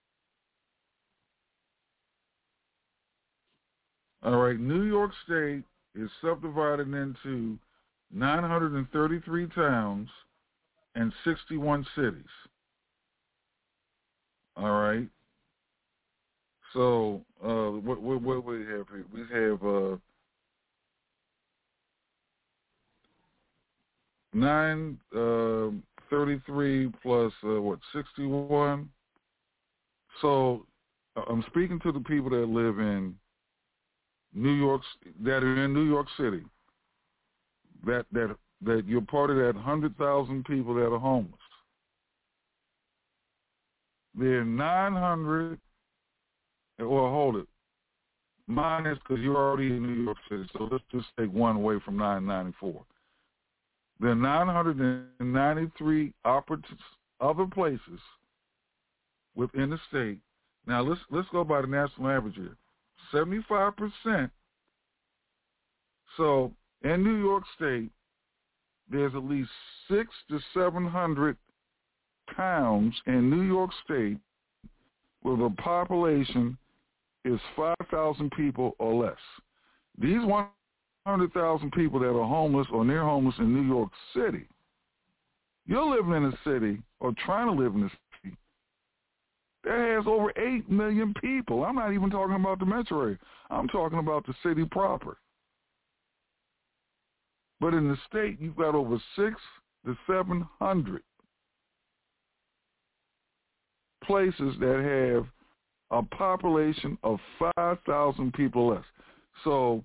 All right, New York State is subdivided into 933 towns and 61 cities. All right. So what we have here? We have 933 plus 61. So I'm speaking to the people that live in New York, that are in New York City. That you're part of that 100,000 people that are homeless. There are 900. Well, hold it. Minus, because you're already in New York City, so let's just take one away from 994. There are 993 other places within the state. Now let's go by the national average here. 75%. So in New York State, there's at least 600 to 700 towns in New York State with a population is 5,000 people or less. These 100,000 people that are homeless or near homeless in New York City, you're living in a city or trying to live in a city that has over 8 million people. I'm not even talking about the metro area. I'm talking about the city proper. But in the state, you've got over 600 to 700 places that have a population of 5,000 people less. So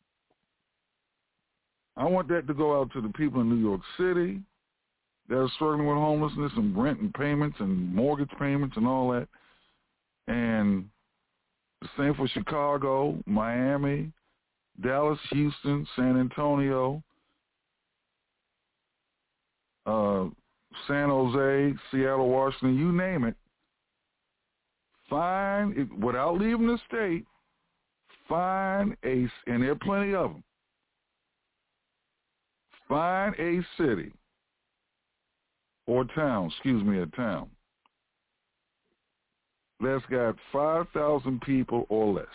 I want that to go out to the people in New York City that are struggling with homelessness and rent and payments and mortgage payments and all that. And the same for Chicago, Miami, Dallas, Houston, San Antonio, San Jose, Seattle, Washington, you name it. Find it, without leaving the state, and there are plenty of them, find a city or town, a town that's got 5,000 people or less.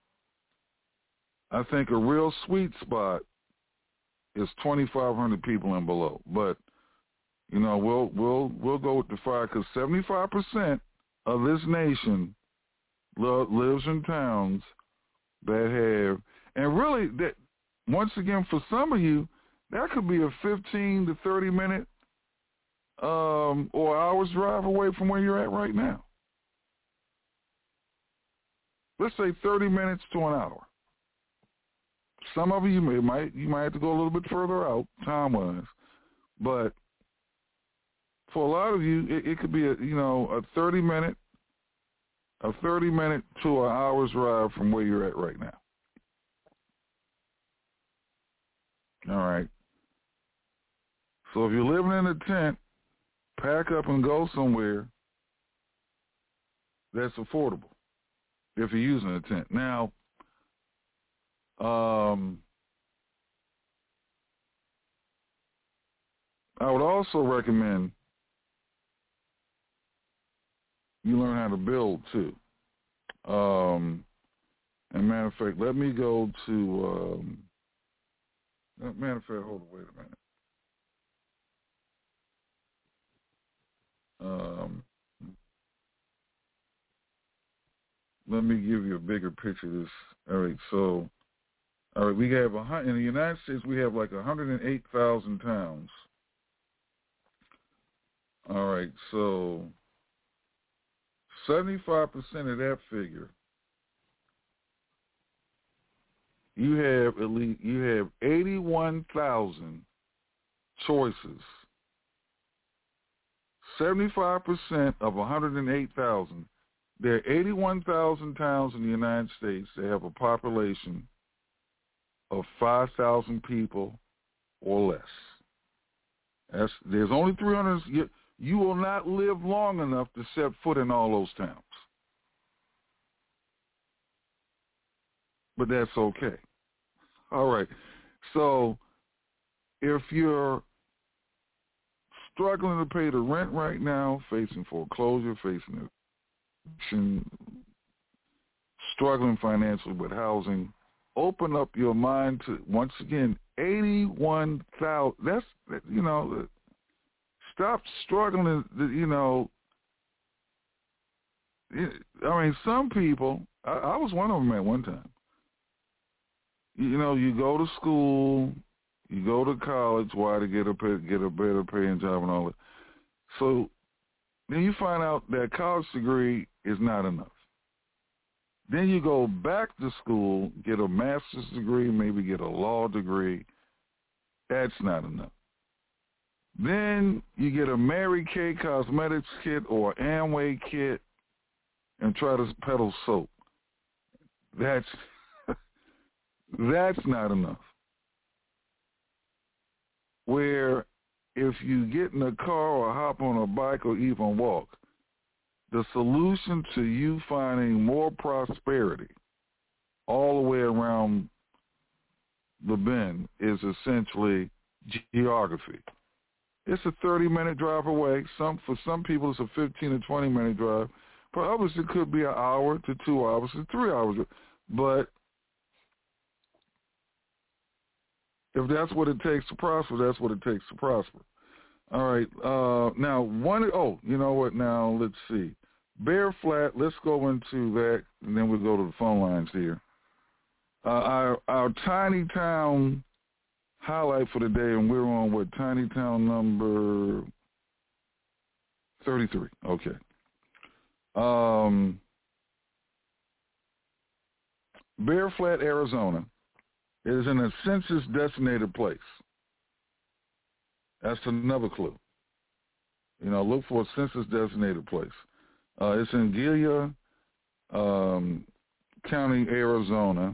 I think a real sweet spot is 2,500 people and below. But, we'll go with the 5 because 75% of this nation lives in towns that have, and really, that once again, for some of you, that could be a 15 to 30 minute or hours drive away from where you're at right now. Let's say 30 minutes to an hour. Some of you might have to go a little bit further out time-wise, but for a lot of you, it could be a 30 minute to an hour's drive from where you're at right now. All right. So if you're living in a tent, pack up and go somewhere that's affordable if you're using a tent. Now, I would also recommend you learn how to build too. And matter of fact, let me go to, matter of fact, hold on, wait a minute. Let me give you a bigger picture of this. All right, so, we have, in the United States, we have like 108,000 towns. All right, so 75% of that figure, you have 81,000 choices. 75% of 108,000. There are 81,000 towns in the United States that have a population of 5,000 people or less. There's only 300. You will not live long enough to set foot in all those towns. But that's okay. All right. So if you're struggling to pay the rent right now, facing foreclosure, facing eviction, struggling financially with housing, open up your mind to, once again, 81,000. That's, stop struggling, I mean, some people, I was one of them at one time. You know, you go to school, you go to college, why? To get a better paying job and all that. So then you find out that college degree is not enough. Then you go back to school, get a master's degree, maybe get a law degree. That's not enough. Then you get a Mary Kay Cosmetics kit or Amway kit and try to peddle soap. That's not enough. Where if you get in a car or hop on a bike or even walk, the solution to you finding more prosperity all the way around the bend is essentially geography. It's a 30-minute drive away. For some people, it's a 15 to 20-minute drive. For others, it could be an hour to 2 hours to 3 hours. But if that's what it takes to prosper, that's what it takes to prosper. All right. Now, you know what? Now, let's see. Bear Flat, let's go into that, and then we'll go to the phone lines here. Our Tiny Town highlight for the day, and we're on, Tiny Town number 33. Okay. Bear Flat, Arizona is in a census-designated place. That's another clue. You know, look for a census-designated place. It's in Gilia County, Arizona.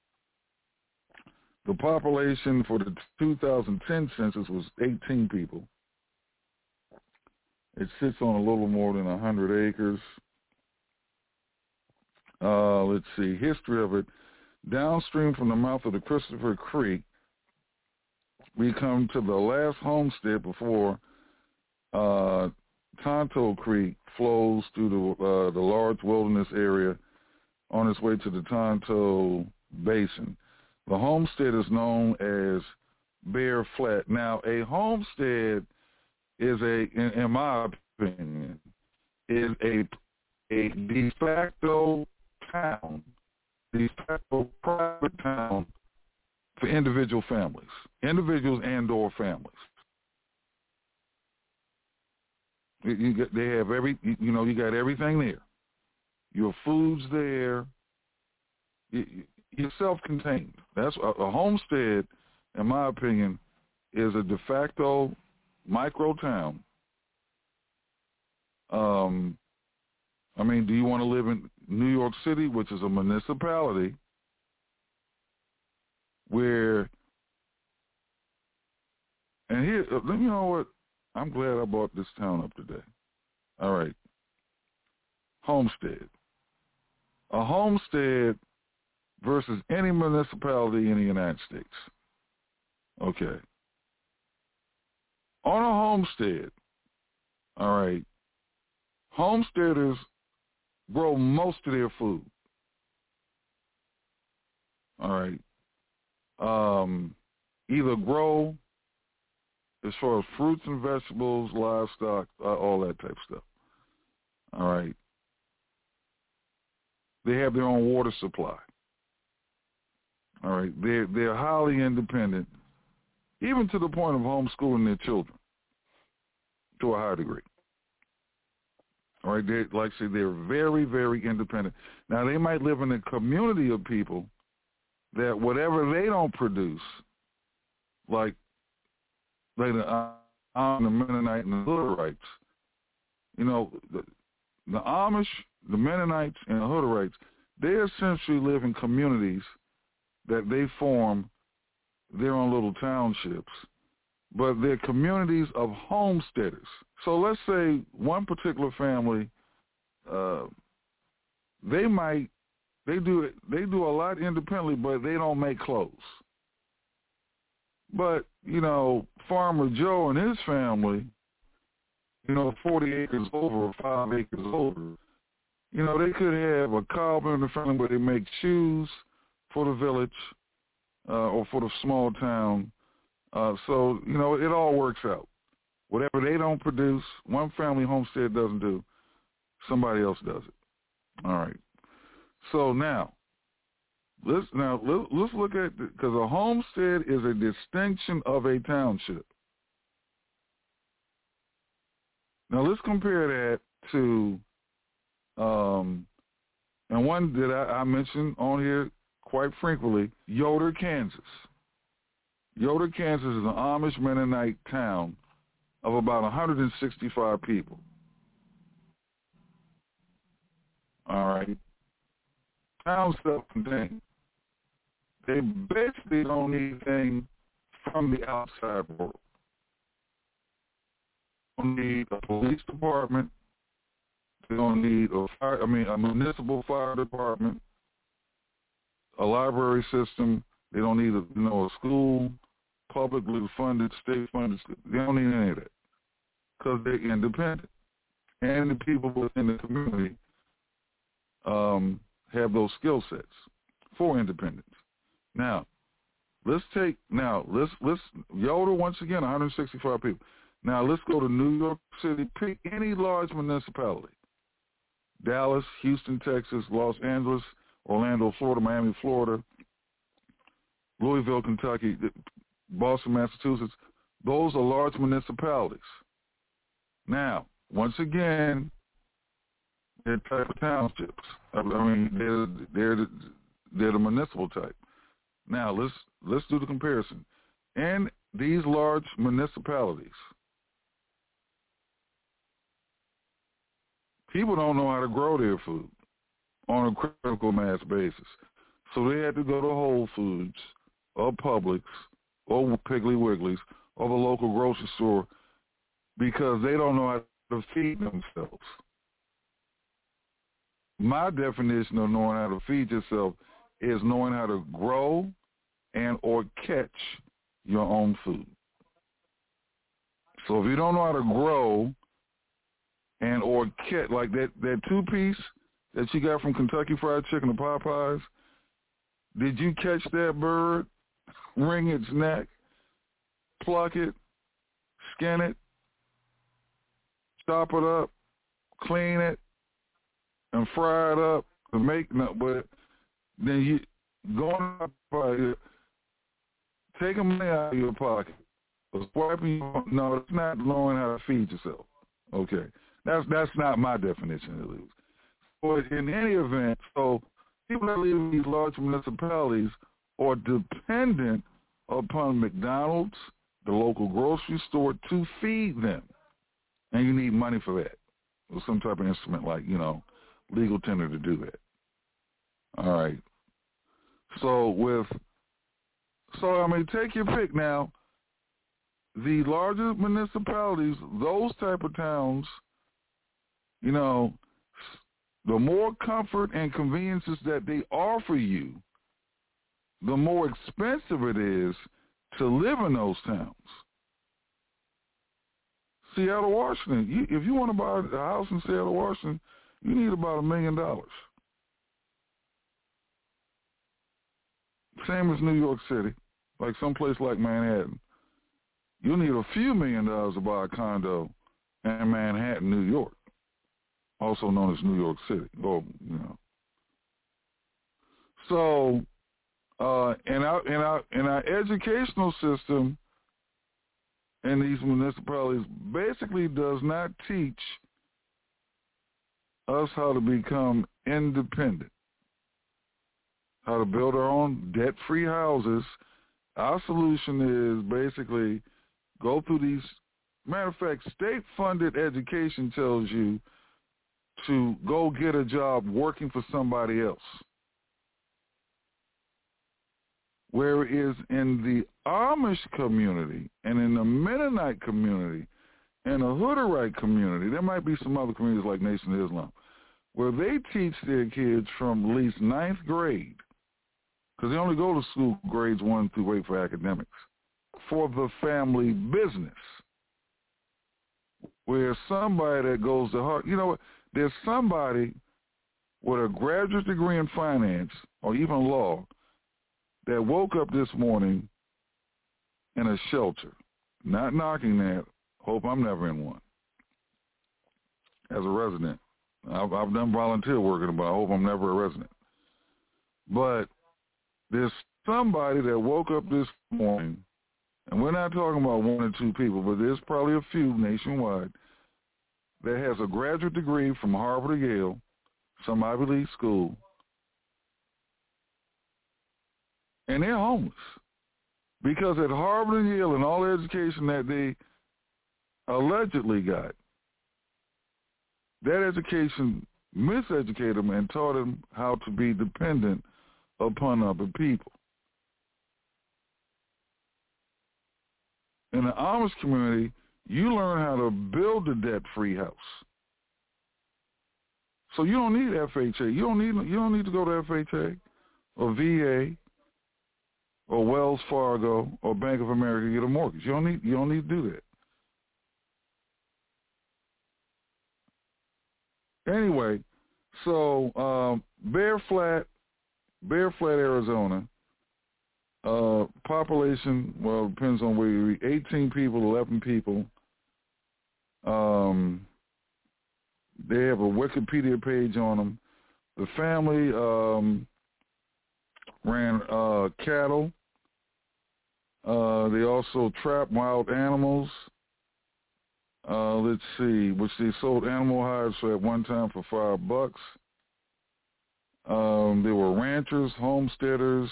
The population for the 2010 census was 18 people. It sits on a little more than 100 acres. Let's see, history of it. Downstream from the mouth of the Christopher Creek, we come to the last homestead before Tonto Creek flows through the large wilderness area on its way to the Tonto Basin. The homestead is known as Bear Flat. Now, a homestead is in my opinion, is a de facto town, de facto private town for individuals and or families. They have you got everything there. Your food's there. You're self-contained. That's a homestead, in my opinion, is a de facto micro town. I mean, do you want to live in New York City, which is a municipality, where, and here, you know what? I'm glad I brought this town up today. All right. Homestead. A homestead versus any municipality in the United States. Okay. On a homestead, all right, homesteaders grow most of their food. All right. Either grow as far as fruits and vegetables, livestock, all that type of stuff. All right. They have their own water supply. All right. They're highly independent, even to the point of homeschooling their children to a high degree. All right. Like I said, they're very, very independent. Now, they might live in a community of people that whatever they don't produce, like the Mennonite and the Hutterites, you know, the Amish, the Mennonites, and the Hutterites, they essentially live in communities that they form their own little townships, but they're communities of homesteaders. So let's say one particular family, they do a lot independently, but they don't make clothes. But, you know, Farmer Joe and his family, you know, 40 acres over or 5 acres over, you know, they could have a cobbler in the family where they make shoes for the village or for the small town. So, you know, it all works out. Whatever they don't produce, one family homestead doesn't do, somebody else does it. All right. So now, let's look at, because a homestead is a distinction of a township. Now let's compare that to, and one that I mentioned on here quite frequently, Yoder, Kansas. Yoder, Kansas is an Amish Mennonite town of about 165 people. All right. Town self-contained. They basically don't need anything from the outside world. They don't need a police department. They don't need a municipal fire department, a library system. They don't need a school, publicly funded, state funded. They don't need any of that because they're independent, and the people within the community have those skill sets for independence. Now, let's Yoder, once again, 165 people. Now, let's go to New York City. Pick any large municipality. Dallas, Houston, Texas, Los Angeles, Orlando, Florida, Miami, Florida, Louisville, Kentucky, Boston, Massachusetts. Those are large municipalities. Now, once again, they're type of townships. They're the municipal type. Now, let's do the comparison. In these large municipalities, people don't know how to grow their food on a critical mass basis. So they had to go to Whole Foods or Publix or Piggly Wiggly's or the local grocery store because they don't know how to feed themselves. My definition of knowing how to feed yourself is knowing how to grow and or catch your own food. So if you don't know how to grow and or catch, like that two-piece that you got from Kentucky Fried Chicken or Popeyes, did you catch that bird, wring its neck, pluck it, skin it, chop it up, clean it, and fry it up to make no, but then you going up, taking money out of your pocket, swiping. No, it's not knowing how to feed yourself. Okay, that's not my definition at least. But in any event, so people that live in these large municipalities are dependent upon McDonald's, the local grocery store, to feed them, and you need money for that, or some type of instrument like legal tender to do that. All right. So take your pick now. The larger municipalities, those type of towns, the more comfort and conveniences that they offer you, the more expensive it is to live in those towns. Seattle, Washington, if you want to buy a house in Seattle, Washington, you need about $1 million. Same as New York City, like someplace like Manhattan. You'll need a few $1 million to buy a condo in Manhattan, New York, also known as New York City. So, in our educational system in these municipalities basically does not teach us how to become independent, how to build our own debt-free houses. Our solution is basically go through these. Matter of fact, state-funded education tells you to go get a job working for somebody else. Whereas in the Amish community and in the Mennonite community and the Hutterite community, there might be some other communities like Nation of Islam, where they teach their kids from at least 9th grade, because they only go to school grades 1 through 8 for academics, for the family business. Where somebody that goes to heart, there's somebody with a graduate degree in finance or even law that woke up this morning in a shelter. Not knocking that. Hope I'm never in one. As a resident I've done volunteer work in them, but I hope I'm never a resident. But there's somebody that woke up this morning, and we're not talking about 1 or 2 people, but there's probably a few nationwide that has a graduate degree from Harvard or Yale, some Ivy League school, and they're homeless. Because at Harvard and Yale and all the education that they allegedly got, that education miseducated them and taught them how to be dependent upon other people. In the Amish community, you learn how to build a debt-free house. So you don't need FHA. You don't need to go to FHA or VA or Wells Fargo or Bank of America to get a mortgage. You don't need to do that. Anyway, so Bear Flat, Arizona, population, well, it depends on where you read, 18 people, 11 people. They have a Wikipedia page on them. The family ran cattle. They also trapped wild animals. Let's see, which they sold animal hides for at one time for $5. They were ranchers, homesteaders.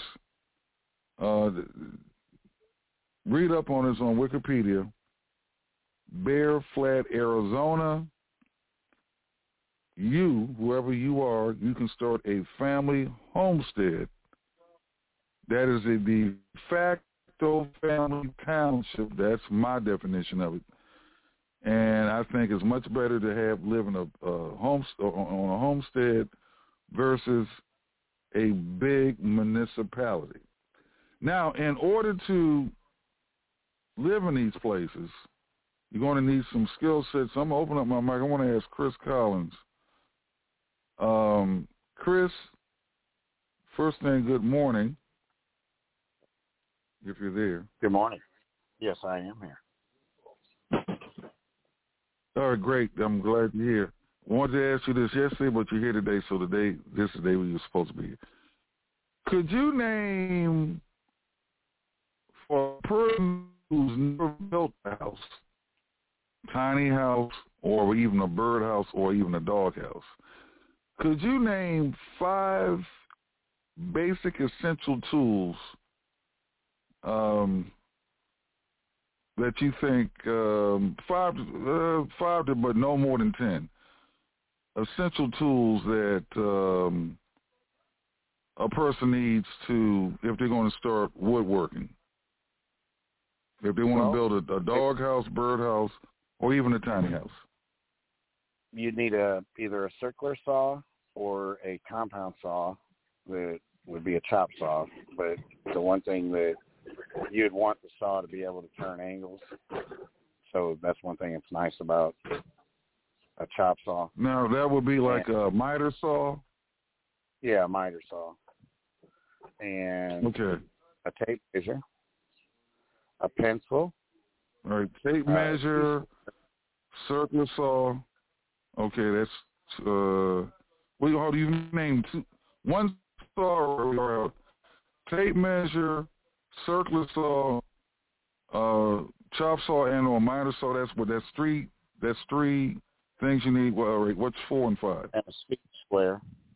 Read up on this on Wikipedia. Bear Flat, Arizona. You, whoever you are, you can start a family homestead. That is a de facto family township. That's my definition of it. And I think it's much better to live in on a homestead versus a big municipality. Now, in order to live in these places, you're going to need some skill sets. I'm going to open up my mic. I want to ask Chris Collins. Chris, first thing, good morning, if you're there. Good morning. Yes, I am here. All right, great. I'm glad you're here. I wanted to ask you this yesterday, but you're here today, so this is the day when you're supposed to be here. Could you name, for a person who's never built a house, tiny house, or even a bird house, or even a dog house, could you name 5 basic essential tools that you think, 5, but no more than 10, essential tools that a person needs to, if they're going to start woodworking, if they want to build a dog house, bird house, or even a tiny house? You'd need either a circular saw or a compound saw that would be a chop saw. But the one thing that you'd want the saw to be able to turn angles. So that's one thing that's nice about a chop saw. Now, that would be like a miter saw? Yeah, a miter saw. And a tape measure, a pencil. All right, tape measure, circular saw. Okay, that's, how do you name 2? One saw, or tape measure, circular saw, chop saw, and or miter saw. That's 3 things you need. Well, all right, what's 4 and 5? And a speed square.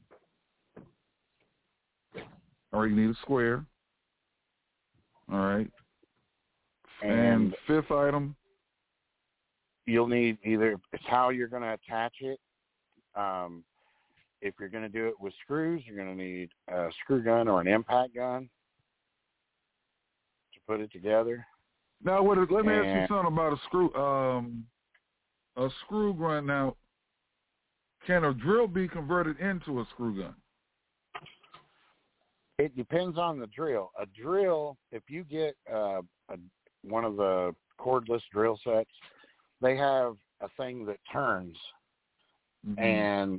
All right, you need a square. All right. And 5th item? You'll need it's how you're going to attach it. If you're going to do it with screws, you're going to need a screw gun or an impact gun to put it together. Now, let me ask you something about a screw gun. Now, can a drill be converted into a screw gun? It depends on the drill. A drill, if you get one of the cordless drill sets, they have a thing that turns, and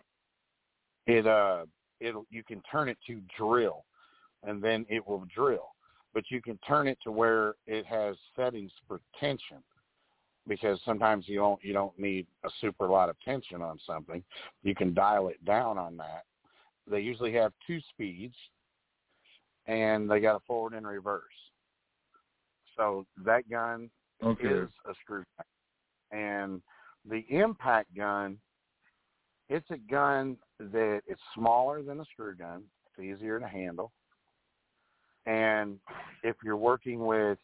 you can turn it to drill, and then it will drill. But you can turn it to where it has settings for tension. because sometimes you don't need a super lot of tension on something. You can dial it down on that. They usually have 2 speeds, and they got a forward and reverse. So that gun is a screw gun. And the impact gun, it's a gun that it's smaller than a screw gun. It's easier to handle. And if you're working with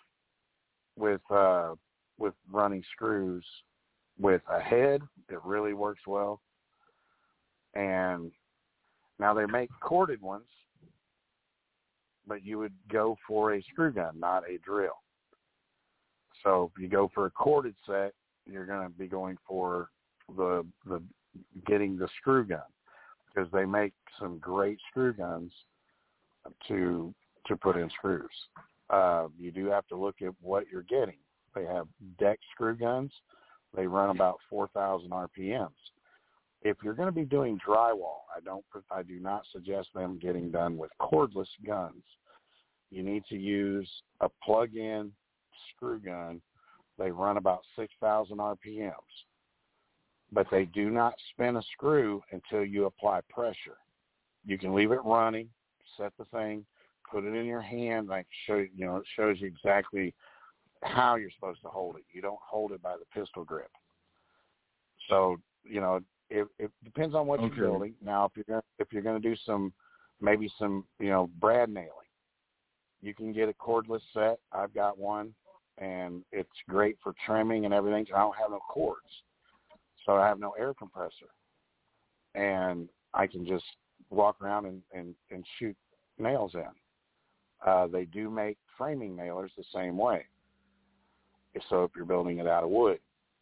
running screws with a head, it really works well. And now they make corded ones, but you would go for a screw gun, not a drill. So if you go for a corded set, you're going to be going for the getting the screw gun, because they make some great screw guns to put in screws. You do have to look at what you're getting. They have deck screw guns. They run about 4,000 RPMs. If you're going to be doing drywall, I do not suggest them getting done with cordless guns. You need to use a plug-in screw gun. They run about 6,000 RPMs, but they do not spin a screw until you apply pressure. You can leave it running, set the thing, put it in your hand, it shows you exactly how you're supposed to hold it. You don't hold it by the pistol grip. So, it depends on what you're building. Now, if you're going to do some brad nailing, you can get a cordless set. I've got one, and it's great for trimming and everything. I don't have no cords, so I have no air compressor, and I can just walk around and shoot nails in. They do make framing nailers the same way. So if you're building it out of wood,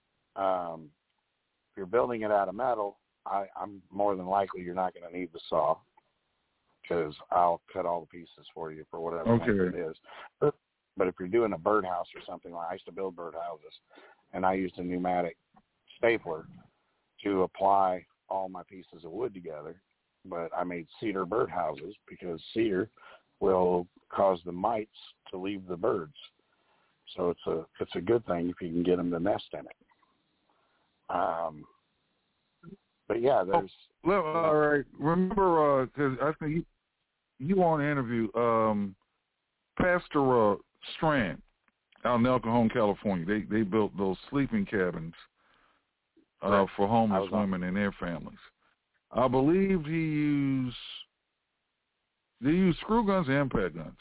if you're building it out of metal, I'm more than likely you're not going to need the saw, because I'll cut all the pieces for you for whatever it is. But if you're doing a birdhouse or something, like I used to build birdhouses, and I used a pneumatic stapler to apply all my pieces of wood together. But I made cedar birdhouses because cedar will cause the mites to leave the birds. So it's a good thing if you can get them to nest in it. But yeah, there's. All right. Remember, because I think you want to interview Pastor Strand out in El Cajon, California. They built those sleeping cabins for homeless women and their families. I believe they use screw guns and impact guns.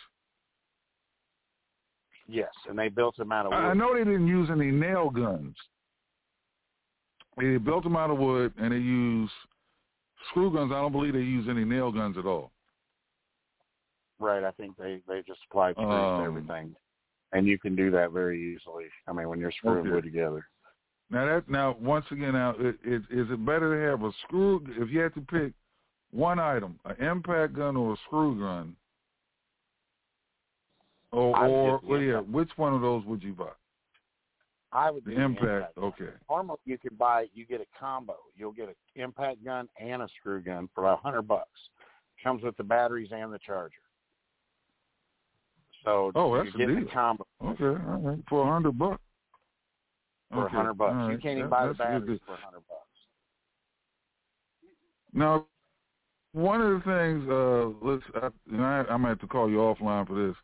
Yes, and they built them out of wood. I know they didn't use any nail guns. They built them out of wood, and they use screw guns. I don't believe they use any nail guns at all. Right, I think they just applied screws to everything. And you can do that very easily, when you're screwing wood together. Now, once again, is it better to have a screw? If you had to pick one item, an impact gun or a screw gun, which one of those would you buy? I would do the impact. Okay. Normally, you get a combo. You'll get an impact gun and a screw gun for about $100. Comes with the batteries and the charger. So that's you a get deal. the combo. Okay, all right, for $100. For $100, right. You can't even buy the batteries for $100. Now, one of the things, I'm gonna have to call you offline for this.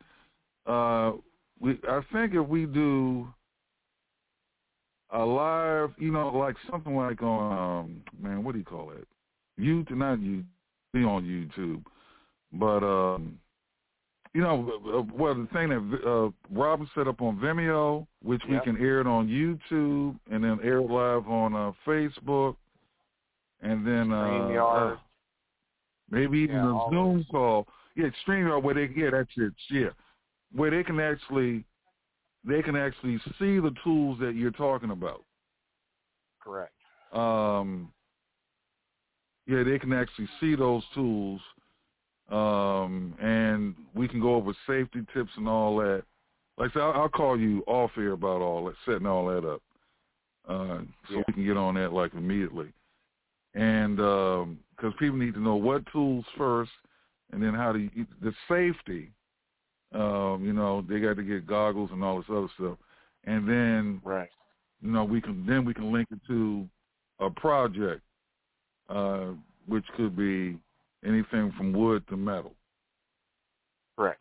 I think if we do a live, like something like on, what do you call it? Not you, be on YouTube, but the thing that Robin set up on Vimeo, which we can air it on YouTube and then air it live on Facebook, and then maybe even a Zoom call. Yeah, StreamYard where that's it. Yeah, where they can actually see the tools that you're talking about. Correct. They can actually see those tools, and we can go over safety tips and all that. Like I said, I'll call you off here about all that, setting all that up, so we can get on that like immediately. And because people need to know what tools first, and then how to the safety. They got to get goggles and all this other stuff, and then we can link it to a project, which could be anything from wood to metal. Correct.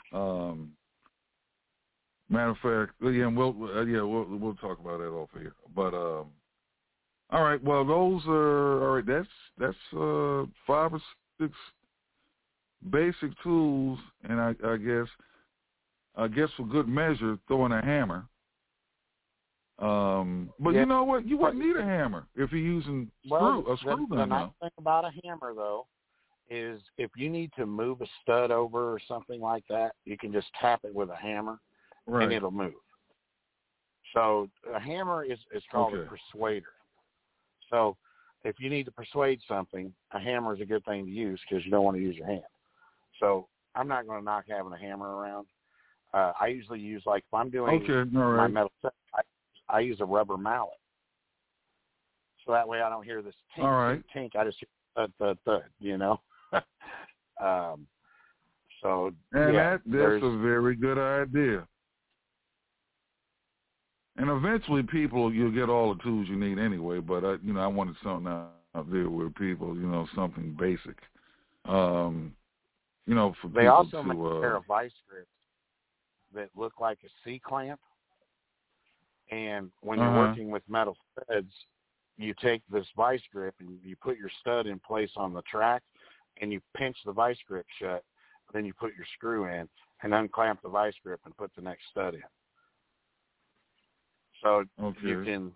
Matter of fact, we'll talk about that off here. But all right, well, those are all right. That's 5 or 6 basic tools, and I guess for good measure, throwing a hammer. But you know what? You wouldn't need a hammer if you're using a screw gun. The nice thing about a hammer, though, is if you need to move a stud over or something like that, you can just tap it with a hammer, and it'll move. So a hammer is called a persuader. So if you need to persuade something, a hammer is a good thing to use because you don't want to use your hand. So I'm not going to knock having a hammer around. I usually use, like, if I'm doing my metal set, I use a rubber mallet. So that way I don't hear this tink, tink. I just hear thud, you know. So that's a very good idea. And eventually, you'll get all the tools you need anyway. But I wanted something out there where people, something basic. For they also make a pair of vice grips that look like a C-clamp. And when you're working with metal studs, you take this vice grip and you put your stud in place on the track, and you pinch the vice grip shut. Then you put your screw in and unclamp the vice grip and put the next stud in. So you can,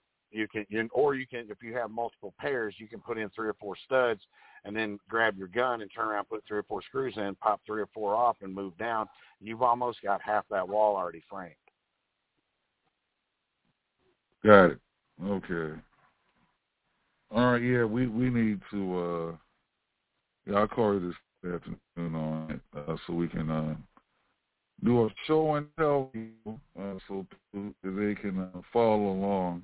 if you have multiple pairs, you can put in 3 or 4 studs and then grab your gun and turn around, put 3 or 4 screws in, pop 3 or 4 off and move down. You've almost got half that wall already framed. Got it. Okay. All right, yeah, we need to, I'll call you this afternoon on it so we can do a show and tell people so they can follow along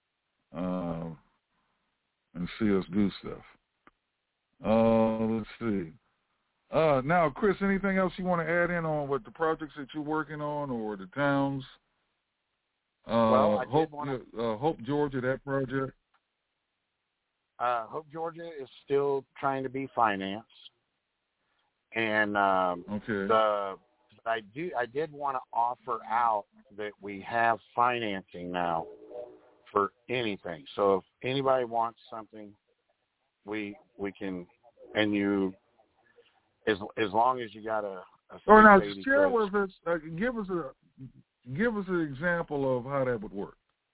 and see us do stuff. Let's see. Now, Chris, anything else you want to add in on what the projects that you're working on or the towns? Hope, Georgia, that project? Hope, Georgia is still trying to be financed. And I did want to offer out that we have financing now for anything. So if anybody wants something, we can, and you, as long as you got a now share with us, give us an example of how that would work.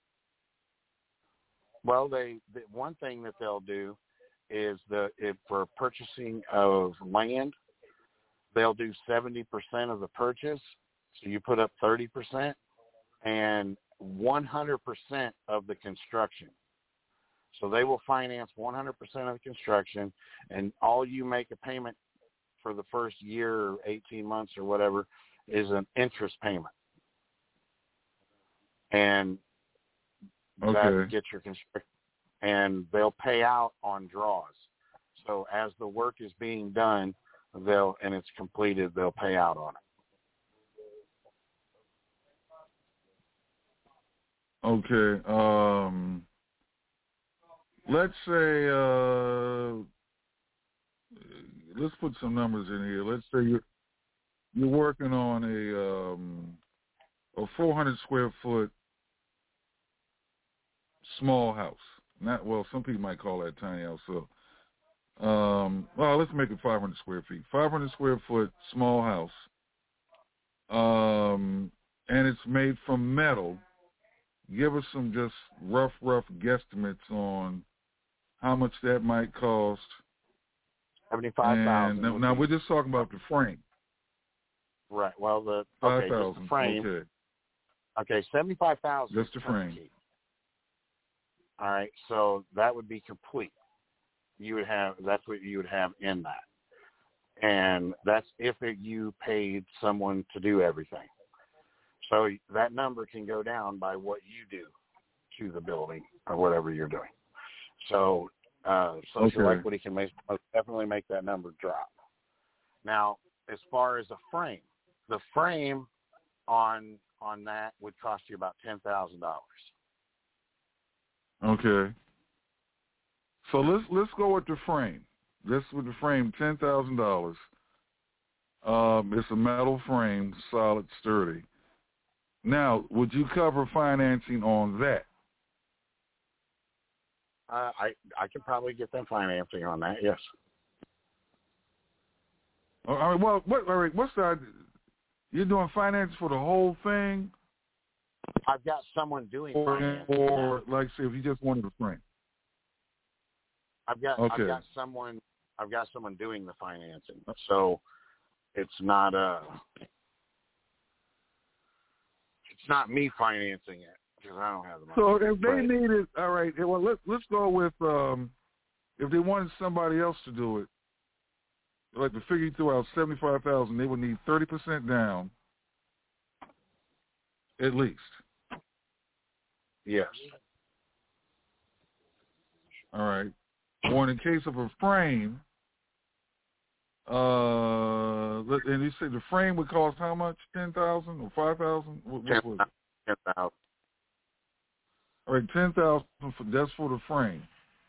Well, the one thing that they'll do is for purchasing of land, they'll do 70% of the purchase. So you put up 30% and 100% of the construction. So they will finance 100% of the construction, and all you make a payment for the first year or 18 months or whatever is an interest payment. And that gets your construction, and they'll pay out on draws. So as the work is being done, and it's completed, they'll pay out on it. Okay. Let's say, let's put some numbers in here. Let's say you're working on a 400 square foot small house. Some people might call that tiny house. So, let's make it 500 square feet. 500 square foot small house. And it's made from metal. Give us some just rough guesstimates on how much that might cost. $75,000. Now we're just talking about the frame. Right. Well, just the frame. Okay, $75,000. Just the frame. All right, so that would be complete. That's what you would have in that, and that's if you paid someone to do everything. So that number can go down by what you do to the building or whatever you're doing. So social equity can most definitely make that number drop. Now, as far as a frame, the frame on that would cost you about $10,000. Okay. So let's go with the frame. This with the frame, $10,000. It's a metal frame, solid, sturdy. Now, would you cover financing on that? I could probably get them financing on that. Yes. All right. Well, what's the? You're doing finance for the whole thing? I've got someone doing financing. Or like, say, if you just wanted a frame. I've got someone doing the financing. So it's not me financing it because I don't have the money. So if they needed, all right. Well, let's go with if they wanted somebody else to do it, like to figure through out $75,000, they would need 30% down, at least. Yes. All right. Or in the case of a frame, and you say the frame would cost how much? $10,000 or $5,000? What was it? $10,000. All right, $10,000. That's for the frame.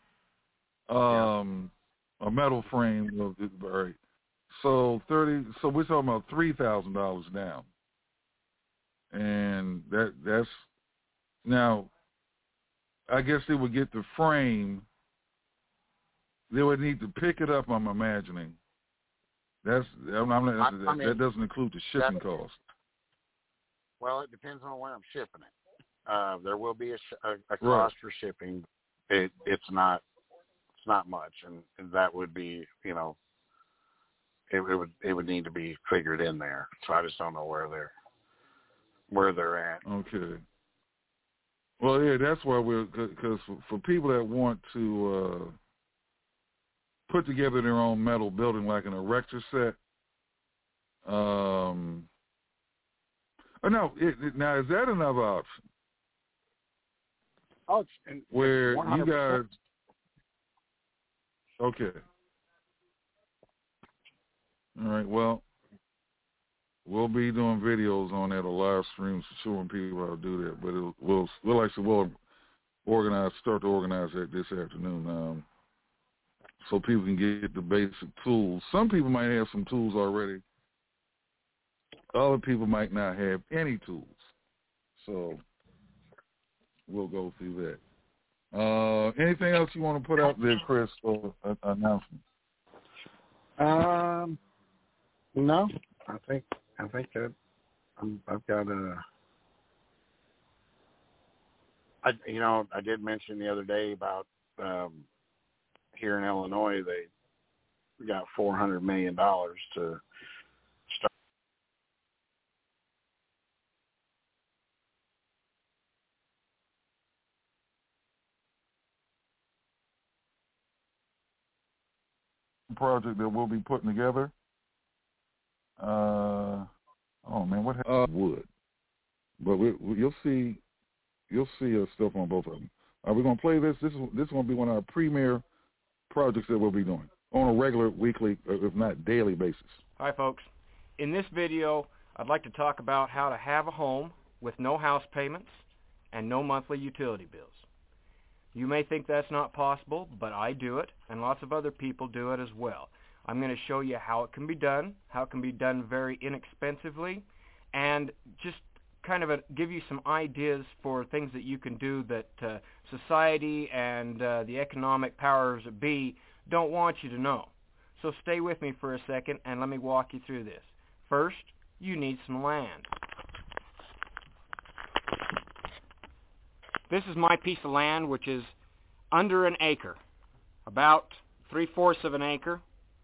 A metal frame. All right. So So we're talking about $3,000 down, and that's now. I guess they would get the frame. They would need to pick it up. I'm imagining. That doesn't include the shipping cost. Well, it depends on where I'm shipping it. There will be a cost for shipping. It's not much, and that would be, it would need to be figured in there. So I just don't know where they're at. Okay. Well, yeah, that's why because for people that want to put together their own metal building like an erector set. Now, is that another option? Oh, where 100%. you guys? Okay. All right. Well, we'll be doing videos on that, or live streams, showing people how to do that. But we'll start to organize that this afternoon. So people can get the basic tools. Some people might have some tools already. Other people might not have any tools. So we'll go through that. Anything else you want to put out there, Chris, for an announcement? No. I think that I've got I did mention the other day about here in Illinois, they got $400 million to start a project that we'll be putting together. Wood, but you'll see stuff on both of them. We're gonna play this. This is gonna be one of our premier projects that we'll be doing on a regular, weekly, if not daily basis. Hi, folks. In this video, I'd like to talk about how to have a home with no house payments and no monthly utility bills. You may think that's not possible, but I do it, and lots of other people do it as well. I'm going to show you how it can be done, very inexpensively, and just kind of give you some ideas for things that you can do that society and the economic powers that be don't want you to know. So stay with me for a second and let me walk you through this. First, you need some land. This is my piece of land, which is under an acre, about 3/4 of an acre.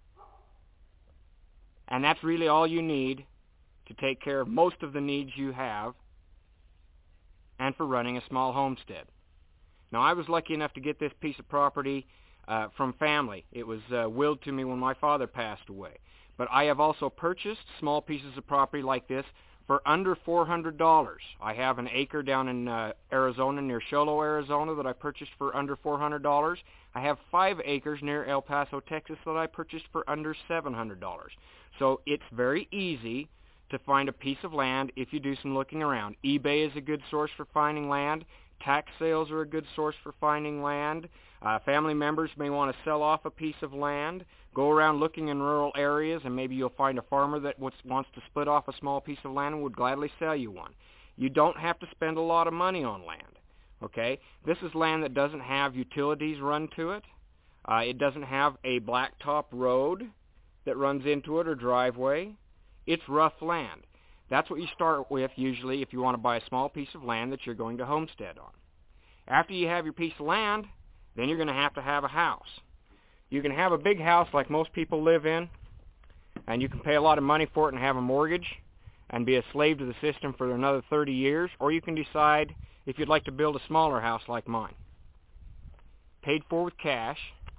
And that's really all you need to take care of most of the needs you have and for running a small homestead. Now, I was lucky enough to get this piece of property from family. It was willed to me when my father passed away. But I have also purchased small pieces of property like this for under $400. I have an acre down in Arizona, near Show Low, Arizona, that I purchased for under $400. I have 5 acres near El Paso, Texas, that I purchased for under $700. So it's very easy to find a piece of land if you do some looking around. eBay is a good source for finding land. Tax sales are a good source for finding land. Family members may want to sell off a piece of land. Go around looking in rural areas, and maybe you'll find a farmer that wants to split off a small piece of land and would gladly sell you one. You don't have to spend a lot of money on land, okay? This is land that doesn't have utilities run to it. It doesn't have a blacktop road that runs into it or driveway. It's rough land. That's what you start with usually if you want to buy a small piece of land that you're going to homestead on. After you have your piece of land, then you're going to have a house. You can have a big house like most people live in, and you can pay a lot of money for it and have a mortgage and be a slave to the system for another 30 years, or you can decide if you'd like to build a smaller house like mine. Paid for with cash.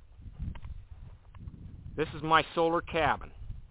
This is my solar cabin.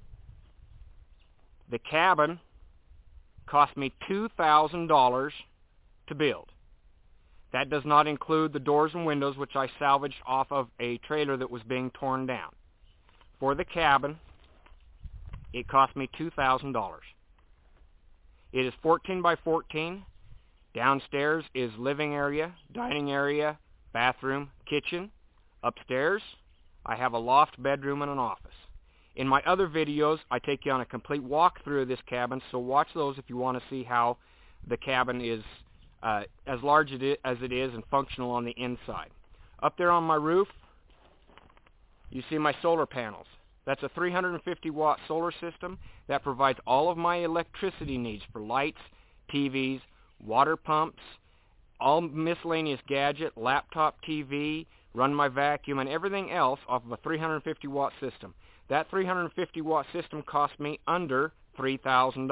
The cabin cost me $2,000 to build. That does not include the doors and windows, which I salvaged off of a trailer that was being torn down. For the cabin, it cost me $2,000. It is 14 by 14. Downstairs is living area, dining area, bathroom, kitchen. Upstairs, I have a loft, bedroom, and an office. In my other videos, I take you on a complete walkthrough of this cabin, so watch those if you want to see how the cabin is as large as it is and functional on the inside. Up there on my roof, you see my solar panels. That's a 350-watt solar system that provides all of my electricity needs for lights, TVs, water pumps, all miscellaneous gadget, laptop TV, run my vacuum, and everything else off of a 350-watt system. That 350-watt system cost me under $3,000.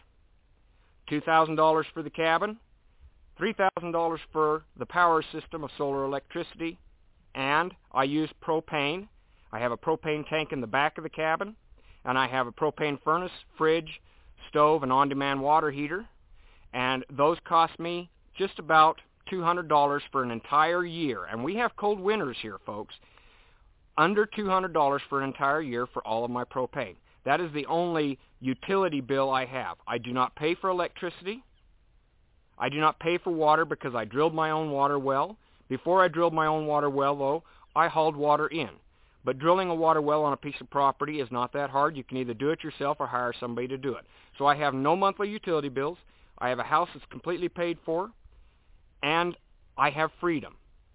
$2,000 for the cabin, $3,000 for the power system of solar electricity, and I use propane. I have a propane tank in the back of the cabin, and I have a propane furnace, fridge, stove, and on-demand water heater, and those cost me just about $200 for an entire year. And we have cold winters here, folks. Under $200 for an entire year for all of my propane. That is the only utility bill I have. I do not pay for electricity. I do not pay for water because I drilled my own water well. Before I drilled my own water well, though, I hauled water in. But drilling a water well on a piece of property is not that hard. You can either do it yourself or hire somebody to do it. So I have no monthly utility bills. I have a house that's completely paid for. And I have freedom.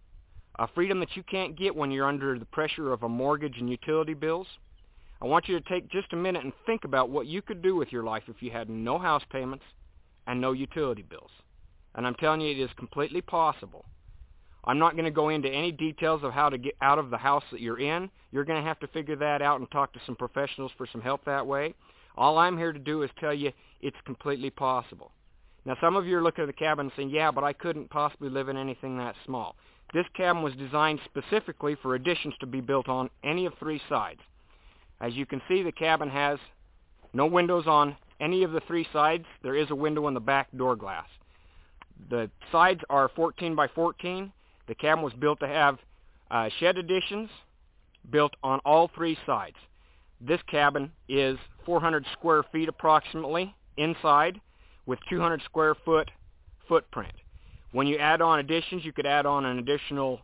A freedom that you can't get when you're under the pressure of a mortgage and utility bills. I want you to take just a minute and think about what you could do with your life if you had no house payments and no utility bills. And I'm telling you, it is completely possible. I'm not going to go into any details of how to get out of the house that you're in. You're going to have to figure that out and talk to some professionals for some help that way. All I'm here to do is tell you it's completely possible. Now, some of you are looking at the cabin and saying, yeah, but I couldn't possibly live in anything that small. This cabin was designed specifically for additions to be built on any of three sides. As you can see, the cabin has no windows on any of the three sides. There is a window in the back door glass. The sides are 14 by 14. The cabin was built to have shed additions built on all three sides. This cabin is 400 square feet approximately inside with 200 square foot footprint. When you add on additions, you could add on an additional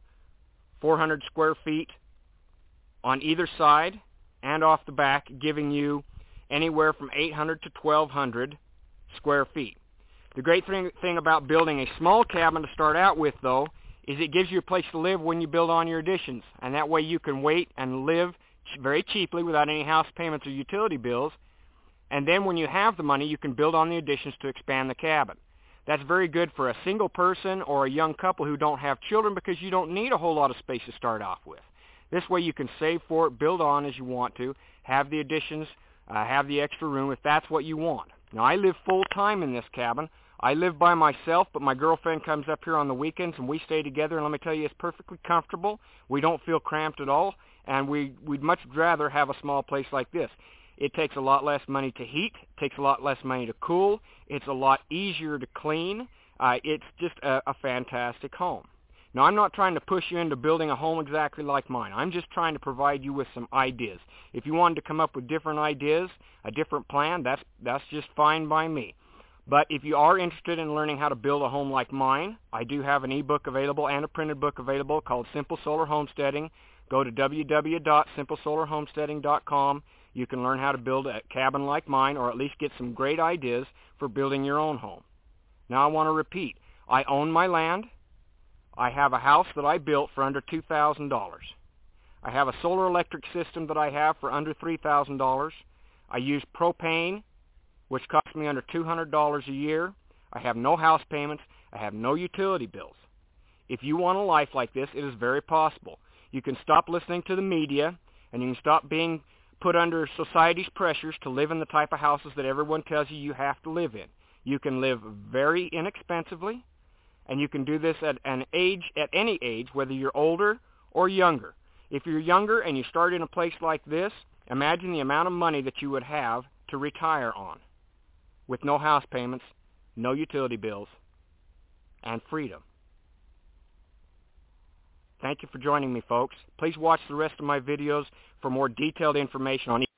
400 square feet on either side and off the back, giving you anywhere from 800 to 1,200 square feet. The great thing about building a small cabin to start out with, though, is it gives you a place to live when you build on your additions. And that way you can wait and live very cheaply without any house payments or utility bills. And then when you have the money, you can build on the additions to expand the cabin. That's very good for a single person or a young couple who don't have children because you don't need a whole lot of space to start off with. This way you can save for it, build on as you want to, have the additions, have the extra room if that's what you want. Now, I live full-time in this cabin. I live by myself, but my girlfriend comes up here on the weekends, and we stay together, and let me tell you, it's perfectly comfortable. We don't feel cramped at all, and we'd much rather have a small place like this. It takes a lot less money to heat, takes a lot less money to cool, it's a lot easier to clean. It's just a fantastic home. Now, I'm not trying to push you into building a home exactly like mine. I'm just trying to provide you with some ideas. If you wanted to come up with different ideas, a different plan, that's just fine by me. But if you are interested in learning how to build a home like mine, I do have an ebook available and a printed book available called Simple Solar Homesteading. Go to www.simplesolarhomesteading.com. You can learn how to build a cabin like mine, or at least get some great ideas for building your own home. Now I want to repeat. I own my land. I have a house that I built for under $2,000. I have a solar electric system that I have for under $3,000. I use propane, which costs me under $200 a year. I have no house payments. I have no utility bills. If you want a life like this, it is very possible. You can stop listening to the media, and you can stop being put under society's pressures to live in the type of houses that everyone tells you you have to live in. You can live very inexpensively, and you can do this at any age, whether you're older or younger. If you're younger and you start in a place like this, imagine the amount of money that you would have to retire on, with no house payments, no utility bills, and freedom. Thank you for joining me, folks. Please watch the rest of my videos for more detailed information on